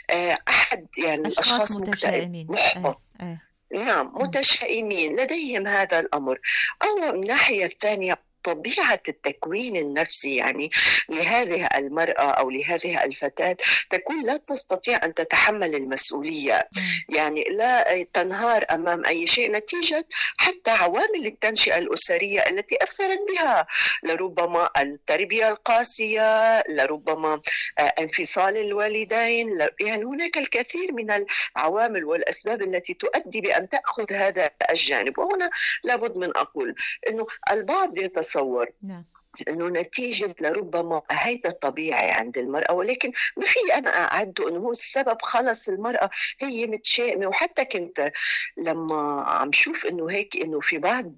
أحد يعني الأشخاص مكتئب محبط. نعم متشائمين لديهم هذا الأمر. أو من الناحية الثانية طبيعة التكوين النفسي يعني لهذه المرأة أو لهذه الفتاة تكون لا تستطيع أن تتحمل المسؤولية، يعني لا تنهار أمام أي شيء نتيجة حتى عوامل التنشئة الأسرية التي أثرت بها، لربما التربية القاسية، لربما انفصال الوالدين، يعني هناك الكثير من العوامل والأسباب التي تؤدي بأن تأخذ هذا الجانب. وهنا لابد من أقول أنه البعض يتصور نعم. أنه نتيجة لربما هيدا الطبيعي عند المرأة، ولكن ما في أنا أعده أنه هو السبب خلص المرأة هي متشائمة. وحتى كنت لما عم شوف أنه هيك أنه في بعض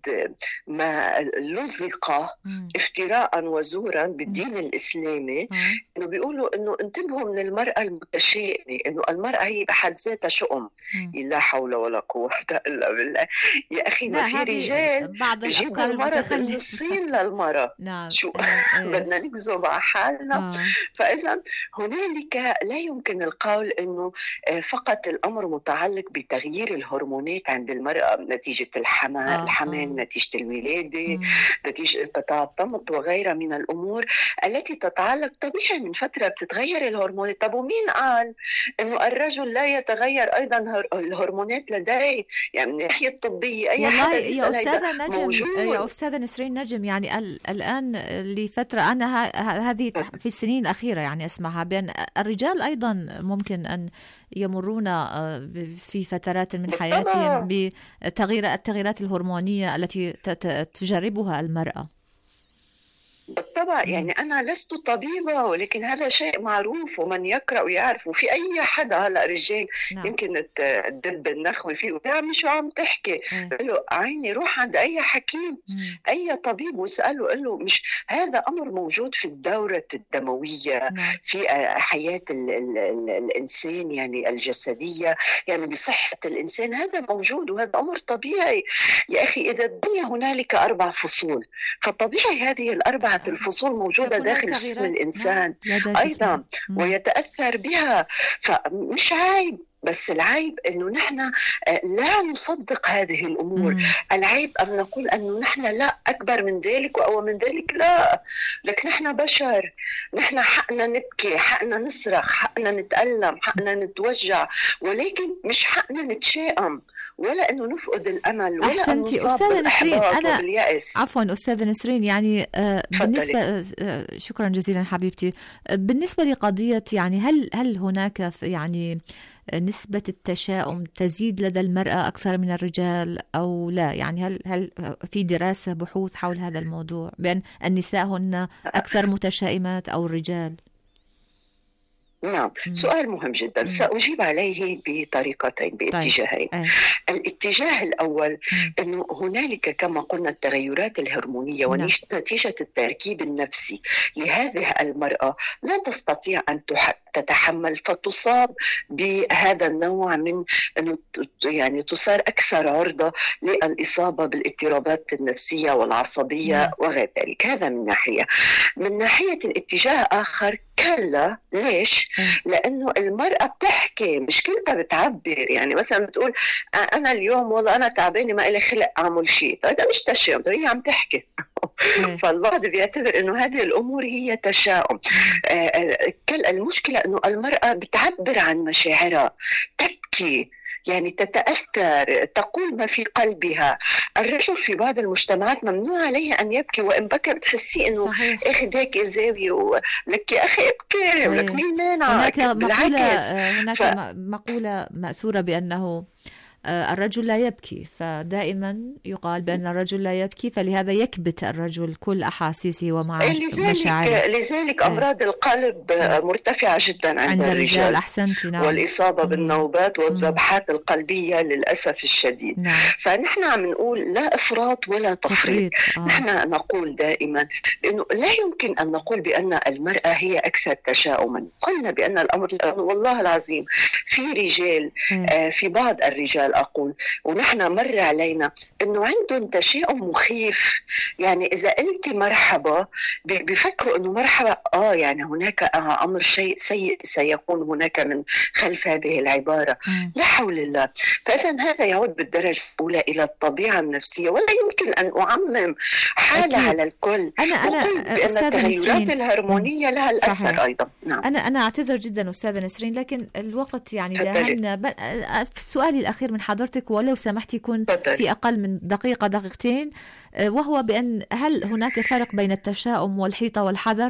ما لزق افتراء وزورا بالدين الإسلامي أنه بيقولوا أنه انتبهوا من المرأة المتشائمة، أنه المرأة هي بحد ذاتها شؤم. لا حول ولا قوة إلا بالله. يا أخي ما في رجال بيجيبوا المرض النصين للمرأة. نعم نعم. شو آه. بدنا نكذب على حالنا. آه. فإذا هنالك لا يمكن القول إنه فقط الأمر متعلق بتغيير الهرمونات عند المرأة نتيجة الحمل آه. الحمل آه. نتيجة الولادة، مم. نتيجة انقطاع الطمث وغيرها من الأمور التي تتعلق طبيعي من فترة بتتغير الهرمونات. طب ومين قال إنه الرجل لا يتغير أيضا هر- الهرمونات لديه؟ يعني من الناحية الطبية أي والله حدا يا بيسأل هيدا أستاذة نجم، موجود. يا أستاذة نسرين نجم، يعني ال- الآن لفترة أنا ه- ه- هذه في السنين الأخيرة يعني أسمعها بأن الرجال أيضا ممكن أن يمرون آه، ب- في فترات من بالطبع. حياتهم بتغيير التغييرات الهرمونية التي ت- ت- تجربها المرأة. بالطبع يعني أنا لست طبيبة، ولكن هذا شيء معروف ومن يقرأ ويعرف. وفي أي حدا هلأ رجال نعم. يمكن تدب النخوة فيه ويا عمي شو عم تحكي؟ إيه. قال له عيني روح عند أي حكيم مم. أي طبيب واسأله، قال له مش هذا أمر موجود في الدورة الدموية نعم. في آه، حياة ال ال ال الإنسان يعني الجسدية، يعني بصحة الإنسان هذا موجود وهذا أمر طبيعي. يا أخي إذا الدنيا هنالك أربع فصول، فطبيعي هذه الأربعة الفصول موجودة تكون داخل تغييرات، جسم نعم، الإنسان لدى أيضا جسمه. مم. ويتأثر بها. فمش عيب، بس العيب أنه نحن آه، لا نصدق هذه الأمور. مم. العيب أن نقول أنه نحن لا أكبر من ذلك وأقوى من ذلك، لا. لك نحن بشر، نحن حقنا نبكي، حقنا نصرخ، حقنا نتألم، حقنا نتوجع، ولكن مش حقنا نتشائم ولا أنه نفقد الأمل ولا أن أحسنتي نصاب أستاذة نسرين. بالإحباط أنا وباليأس. عفوا أستاذة نسرين، يعني آه، بالنسبة آه، شكرا جزيلا حبيبتي. آه، بالنسبة لقضية يعني هل هل هناك ف- يعني نسبة التشاؤم تزيد لدى المرأة أكثر من الرجال أو لا؟ يعني هل هل في دراسة بحوث حول هذا الموضوع بأن النساء هن أكثر متشائمات أو الرجال؟ نعم، سؤال مهم جدا. سأجيب عليه بطريقتين، باتجاهين. طيب. الاتجاه الأول أنه هنالك كما قلنا التغيرات الهرمونية ونتيجة التركيب النفسي لهذه المرأة لا تستطيع أن تتحمل فتصاب بهذا النوع من أنه يعني تصار أكثر عرضة للإصابة بالاضطرابات النفسية والعصبية وغير ذلك. هذا من ناحية. من ناحية الاتجاه آخر كلا. ليش؟ لأنه المرأة بتحكي، مشكلتها بتعبر. يعني مثلا بتقول أنا اليوم والله أنا تعبانة ما إلي خلق أعمل شيء، هذا مش تشاؤم، هي عم تحكي. فالبعض بيعتبر أنه هذه الأمور هي تشاؤم. المشكلة أنه المرأة بتعبر عن مشاعرها، تبكي يعني تتأثر، تقول ما في قلبها. الرجل في بعض المجتمعات ممنوع عليه أن يبكي، وإن بكى بتحسي أنه أخذ هيك زاوية ولك يا أخي ابكي ولك مين مانعك. هناك مقولة هناك ف... مقولة مأثورة بأنه الرجل لا يبكي، فدائما يقال بأن الرجل لا يبكي، فلهذا يكبت الرجل كل أحاسيسه ومشاعره. لذلك أمراض القلب مرتفعة جدا عند, عند الرجال. الرجال. أحسنتي. نعم. والإصابة مم. بالنوبات والذبحات مم. القلبية للأسف الشديد. نعم. فنحن عم نقول لا إفراط ولا تفريط. آه. نحن نقول دائما إنه لا يمكن أن نقول بأن المرأة هي أكثر تشاؤما. قلنا بأن الأمر والله العظيم في رجال آه في بعض الرجال أقول ونحن مر علينا أنه عندهم تشاؤم مخيف. يعني إذا قلت مرحبا بيفكروا أنه مرحبا آه يعني هناك آه أمر شيء سيء سيكون هناك من خلف هذه العبارة. م. لا حول الله. فإذا هذا يعود بالدرجة الأولى إلى الطبيعة النفسية، ولا يمكن أن أعمم حالة أكيد. على الكل. أنا أنا بأن التغيرات الهرمونية لها الأثر أيضا. نعم. أنا أنا أعتذر جدا أستاذة نسرين، لكن الوقت يعني داهمنا. سؤالي الأخير من حضرتك ولو سمحت يكون في أقل من دقيقة دقيقتين، وهو بأن هل هناك فرق بين التشاؤم والحيطة والحذر؟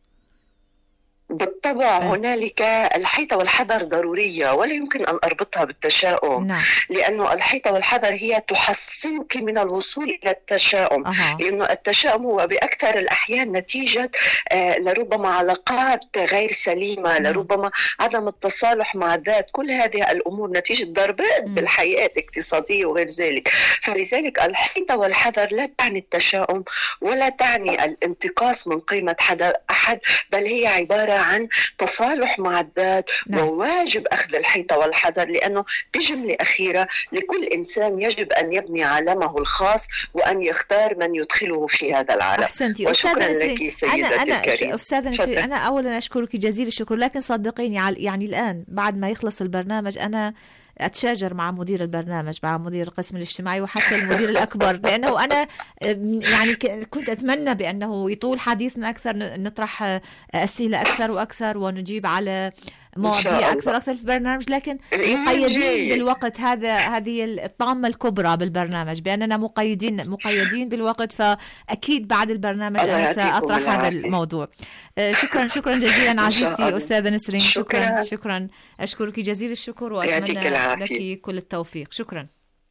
بالطبع أه. هنالك الحيطة والحذر ضرورية، ولا يمكن أن أربطها بالتشاؤم. نعم. لأنه الحيطة والحذر هي تحسنك من الوصول إلى التشاؤم. أه. لأنه التشاؤم هو بأكثر الأحيان نتيجة آه لربما علاقات غير سليمة، م. لربما عدم التصالح مع الذات، كل هذه الأمور نتيجة ضربات م. بالحياة اقتصادية وغير ذلك. فلذلك الحيطة والحذر لا تعني التشاؤم ولا تعني الانتقاص من قيمة أحد، بل هي عبارة عن تصالح مع الذات نعم. وواجب أخذ الحيطة والحذر، لأنه بجملة أخيرة لكل إنسان يجب أن يبني عالمه الخاص وأن يختار من يدخله في هذا العالم. أحسنتي. وشكرا لك سيدتي أنا أنا الكريم. أستاذة نسرين، أنا أولا أشكرك جزيل الشكر، لكن صدقيني يعني الآن بعد ما يخلص البرنامج أنا أتشاجر مع مدير البرنامج، مع مدير القسم الاجتماعي وحتى المدير الأكبر، لأنه أنا يعني كنت أتمنى بأنه يطول حديثنا أكثر، نطرح أسئلة أكثر وأكثر ونجيب على مواضيع أكثر أكثر في البرنامج، لكن مقيدين بالوقت. هذا هذه الطامة الكبرى بالبرنامج، بأننا مقيدين مقيدين بالوقت، فأكيد بعد البرنامج أنا سأطرح هذا الموضوع. شكرا شكرا جزيلا عزيزتي أستاذة نسرين، شكرا شكرا أشكرك جزيل الشكر وأتمنى لك كل التوفيق. شكرا.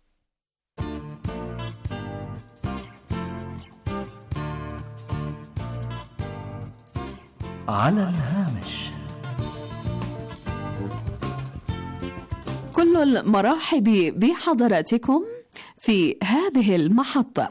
على الهامش كل المرحب بحضراتكم في هذه المحطة.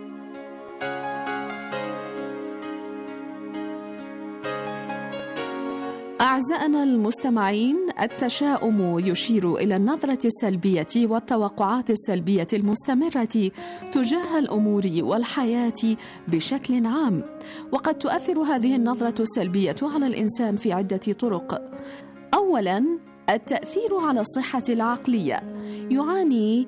أعزائنا المستمعين، التشاؤم يشير إلى النظرة السلبية والتوقعات السلبية المستمرة تجاه الأمور والحياة بشكل عام، وقد تؤثر هذه النظرة السلبية على الإنسان في عدة طرق. أولاً، التأثير على الصحة العقلية. يعاني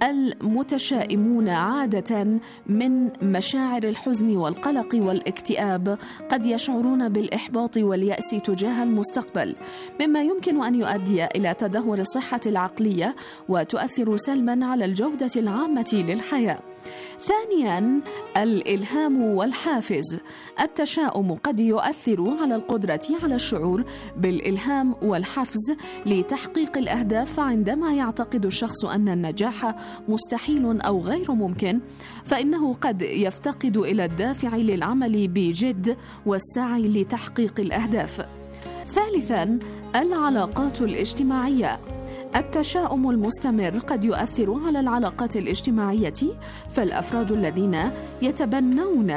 المتشائمون عادة من مشاعر الحزن والقلق والاكتئاب، قد يشعرون بالإحباط واليأس تجاه المستقبل، مما يمكن أن يؤدي إلى تدهور الصحة العقلية وتؤثر سلباً على الجودة العامة للحياة. ثانياً، الإلهام والحافز. التشاؤم قد يؤثر على القدرة على الشعور بالإلهام والحفز لتحقيق الأهداف، فعندما يعتقد الشخص أن النجاح مستحيل أو غير ممكن، فإنه قد يفتقد إلى الدافع للعمل بجد والسعي لتحقيق الأهداف. ثالثاً، العلاقات الاجتماعية. التشاؤم المستمر قد يؤثر على العلاقات الاجتماعية، فالأفراد الذين يتبنون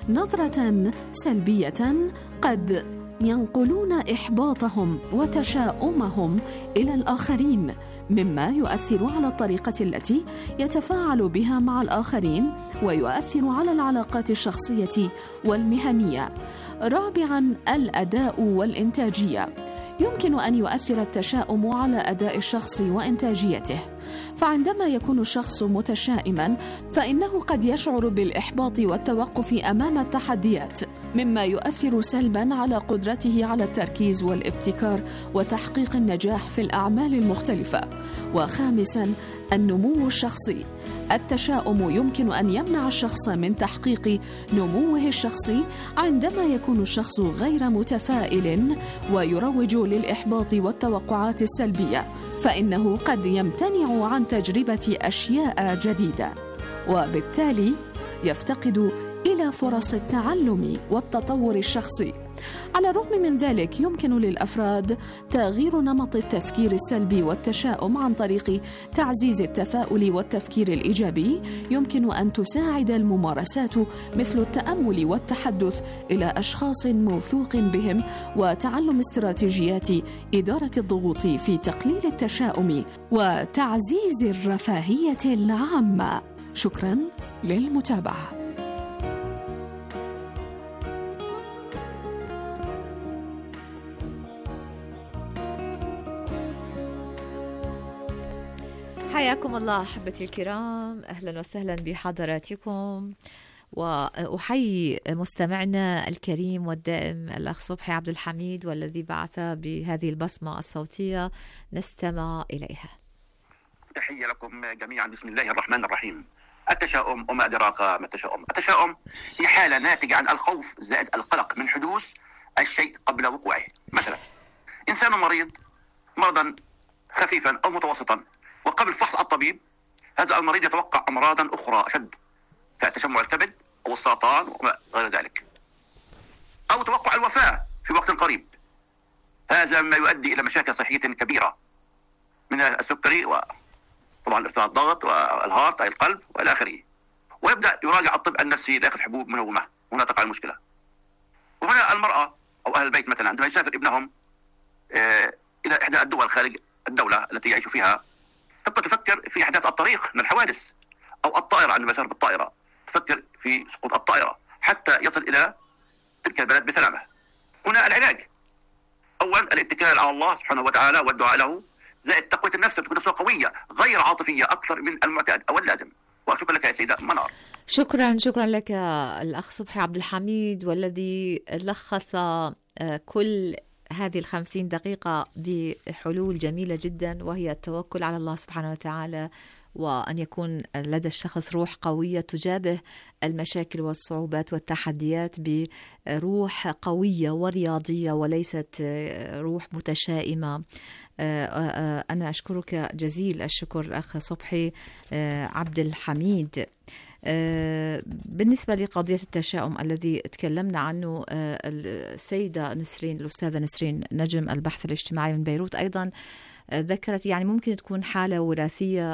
نظرة سلبية قد ينقلون إحباطهم وتشاؤمهم إلى الآخرين، مما يؤثر على الطريقة التي يتفاعل بها مع الآخرين ويؤثر على العلاقات الشخصية والمهنية. رابعاً، الأداء والإنتاجية. يمكن أن يؤثر التشاؤم على أداء الشخص وإنتاجيته، فعندما يكون الشخص متشائما فإنه قد يشعر بالإحباط والتوقف أمام التحديات، مما يؤثر سلبا على قدرته على التركيز والابتكار وتحقيق النجاح في الأعمال المختلفة. وخامسا، النمو الشخصي. التشاؤم يمكن أن يمنع الشخص من تحقيق نموه الشخصي عندما يكون الشخص غير متفائل ويروج للإحباط والتوقعات السلبية، فإنه قد يمتنع عن تجربة أشياء جديدة، وبالتالي يفتقد إلى فرص التعلم والتطور الشخصي. على الرغم من ذلك، يمكن للأفراد تغيير نمط التفكير السلبي والتشاؤم عن طريق تعزيز التفاؤل والتفكير الإيجابي. يمكن أن تساعد الممارسات مثل التأمل والتحدث إلى أشخاص موثوق بهم وتعلم استراتيجيات إدارة الضغوط في تقليل التشاؤم وتعزيز الرفاهية العامة. شكرا للمتابعة. حياكم الله أحبتي الكرام، أهلا وسهلا بحضراتكم، وأحيي مستمعنا الكريم والدائم الأخ صبحي عبد الحميد والذي بعث بهذه البصمة الصوتية نستمع إليها. تحية لكم جميعا. بسم الله الرحمن الرحيم. التشاؤم وما أدراك ما التشاؤم. التشاؤم هي حالة ناتجة عن الخوف زائد القلق من حدوث الشيء قبل وقوعه. مثلا إنسان مريض مرضا خفيفا أو متوسطا، وقبل فحص الطبيب هذا المريض يتوقع أمراضا أخرى أشد كتشمع الكبد أو السرطان وما غير ذلك، أو توقع الوفاة في وقت قريب. هذا ما يؤدي إلى مشاكل صحية كبيرة من السكري وطبعا ارتفاع الضغط والهارت أي القلب وإلى آخره. ويبدأ يراجع الطب النفسي ليأخذ حبوب منومة، هنا تقع المشكلة. وهنا المرأة أو أهل البيت مثلا عندما يسافر ابنهم إلى إحدى الدول خارج الدولة التي يعيش فيها، تبقى تفكر في أحداث الطريق من الحوادث، أو الطائرة عندما يسافر بالطائرة تفكر في سقوط الطائرة حتى يصل إلى تلك البلد بسلامة. هنا العلاج أولا الاتكال على الله سبحانه وتعالى والدعاء له، زائد تقوية النفس تكون نفسها قوية غير عاطفية أكثر من المعتاد أو اللازم. وشكرا لك يا سيدة منار. شكرا شكرا لك الأخ صبحي عبد الحميد، والذي لخص كل هذه الخمسين دقيقة بحلول جميلة جدا، وهي التوكل على الله سبحانه وتعالى، وأن يكون لدى الشخص روح قوية تجابه المشاكل والصعوبات والتحديات بروح قوية ورياضية وليست روح متشائمة. أنا أشكرك جزيل الشكر الأخ صبحي عبد الحميد. بالنسبة لقضية التشاؤم الذي تكلمنا عنه، السيدة نسرين الأستاذة نسرين نجم البحث الاجتماعي من بيروت أيضا ذكرت يعني ممكن تكون حالة وراثية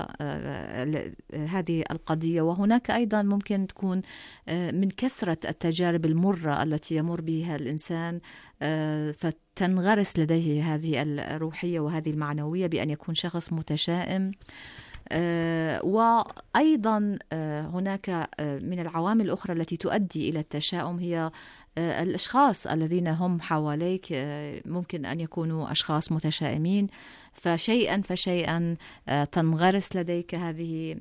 هذه القضية، وهناك أيضا ممكن تكون من كثرة التجارب المرة التي يمر بها الإنسان فتنغرس لديه هذه الروحية وهذه المعنوية بأن يكون شخص متشائم. آه وأيضا آه هناك آه من العوامل الأخرى التي تؤدي إلى التشاؤم هي آه الأشخاص الذين هم حواليك آه ممكن أن يكونوا أشخاص متشائمين، فشيئا فشيئا آه تنغرس لديك هذه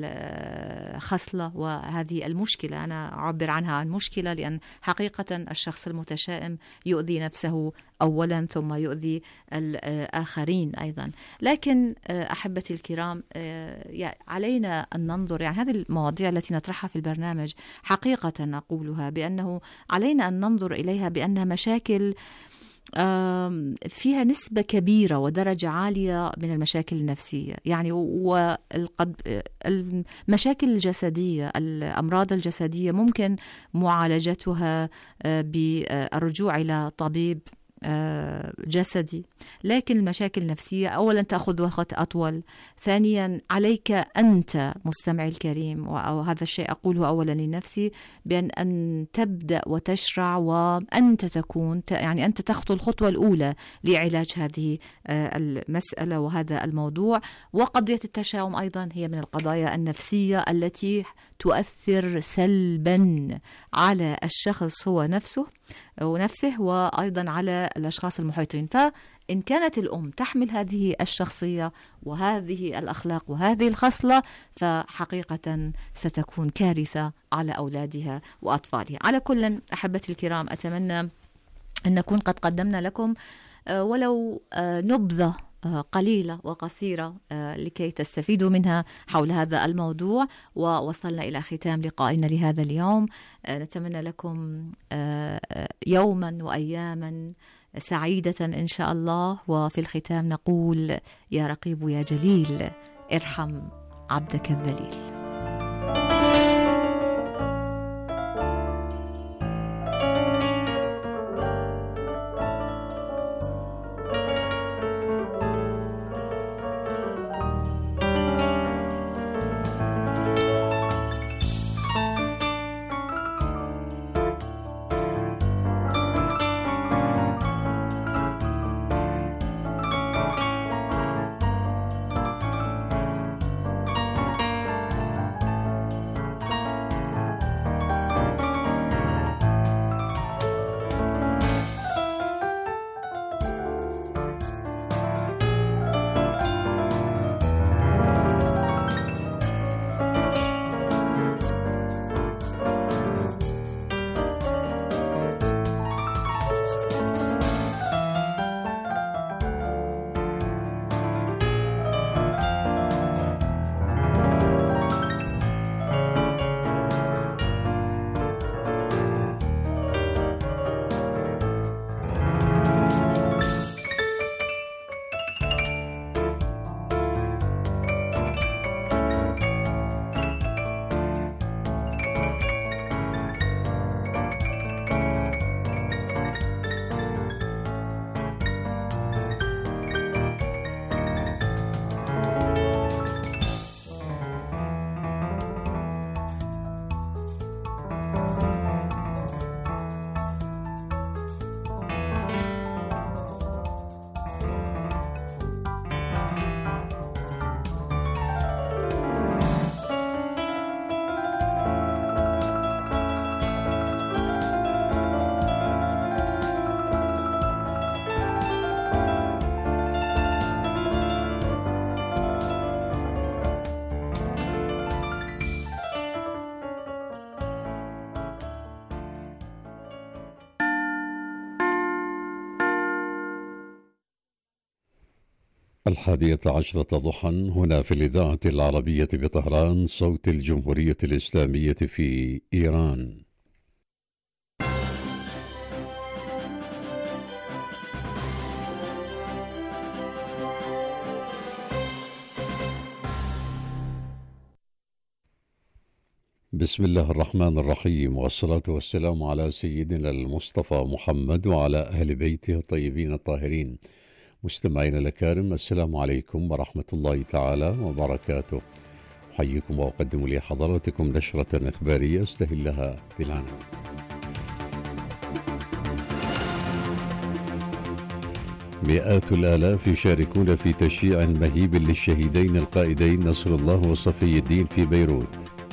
الخصلة وهذه المشكلة. أنا أعبر عنها عن مشكلة لأن حقيقة الشخص المتشائم يؤذي نفسه أولا ثم يؤذي الآخرين أيضا. لكن أحبتي الكرام، علينا أن ننظر، يعني هذه المواضيع التي نطرحها في البرنامج حقيقة نقولها بأنه علينا أن ننظر إليها بأنها مشاكل فيها نسبة كبيرة ودرجة عالية من المشاكل النفسية، يعني والمشاكل الجسدية، الأمراض الجسدية ممكن معالجتها بالرجوع إلى طبيب جسدي، لكن المشاكل النفسية أولا تأخذ وقت أطول، ثانيا عليك أنت مستمعي الكريم، وهذا الشيء أقوله أولا لنفسي، بأن أن تبدأ وتشرع وأنت تكون يعني أنت تخطو الخطوة الأولى لعلاج هذه المسألة وهذا الموضوع. وقضية التشاؤم أيضا هي من القضايا النفسية التي تؤثر سلبا على الشخص هو نفسه ونفسه وأيضا على الأشخاص المحيطين. فإن كانت الأم تحمل هذه الشخصية وهذه الأخلاق وهذه الخصلة فحقيقة ستكون كارثة على أولادها وأطفالها. على كل أحبتي الكرام، أتمنى أن نكون قد قدمنا لكم ولو نبذة قليلة وقصيرة لكي تستفيدوا منها حول هذا الموضوع، ووصلنا إلى ختام لقائنا لهذا اليوم. نتمنى لكم يوما وأياما سعيدة إن شاء الله، وفي الختام نقول يا رقيب يا جليل ارحم عبدك الذليل. الحادية عشرة ضحى هنا في الإذاعة العربية بطهران، صوت الجمهورية الإسلامية في إيران. بسم الله الرحمن الرحيم، والصلاة والسلام على سيدنا المصطفى محمد وعلى أهل بيته الطيبين الطاهرين. مستمعينا الأكارم، السلام عليكم ورحمة الله تعالى وبركاته. أحييكم وأقدم لحضراتكم نشرة إخبارية استهلها بالعناوين. مئات الآلاف يشاركون في تشييع مهيب للشهيدين القائدين نصر الله وصفي الدين في بيروت.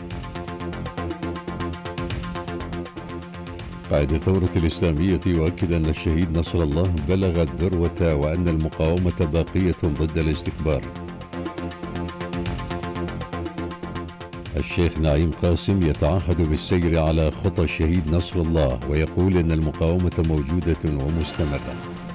قائد الثورة الإسلامية يؤكد أن الشهيد نصر الله بلغ الذروة وأن المقاومة باقية ضد الاستكبار. الشيخ نعيم قاسم يتعهد بالسير على خطى الشهيد نصر الله ويقول أن المقاومة موجودة ومستمرة.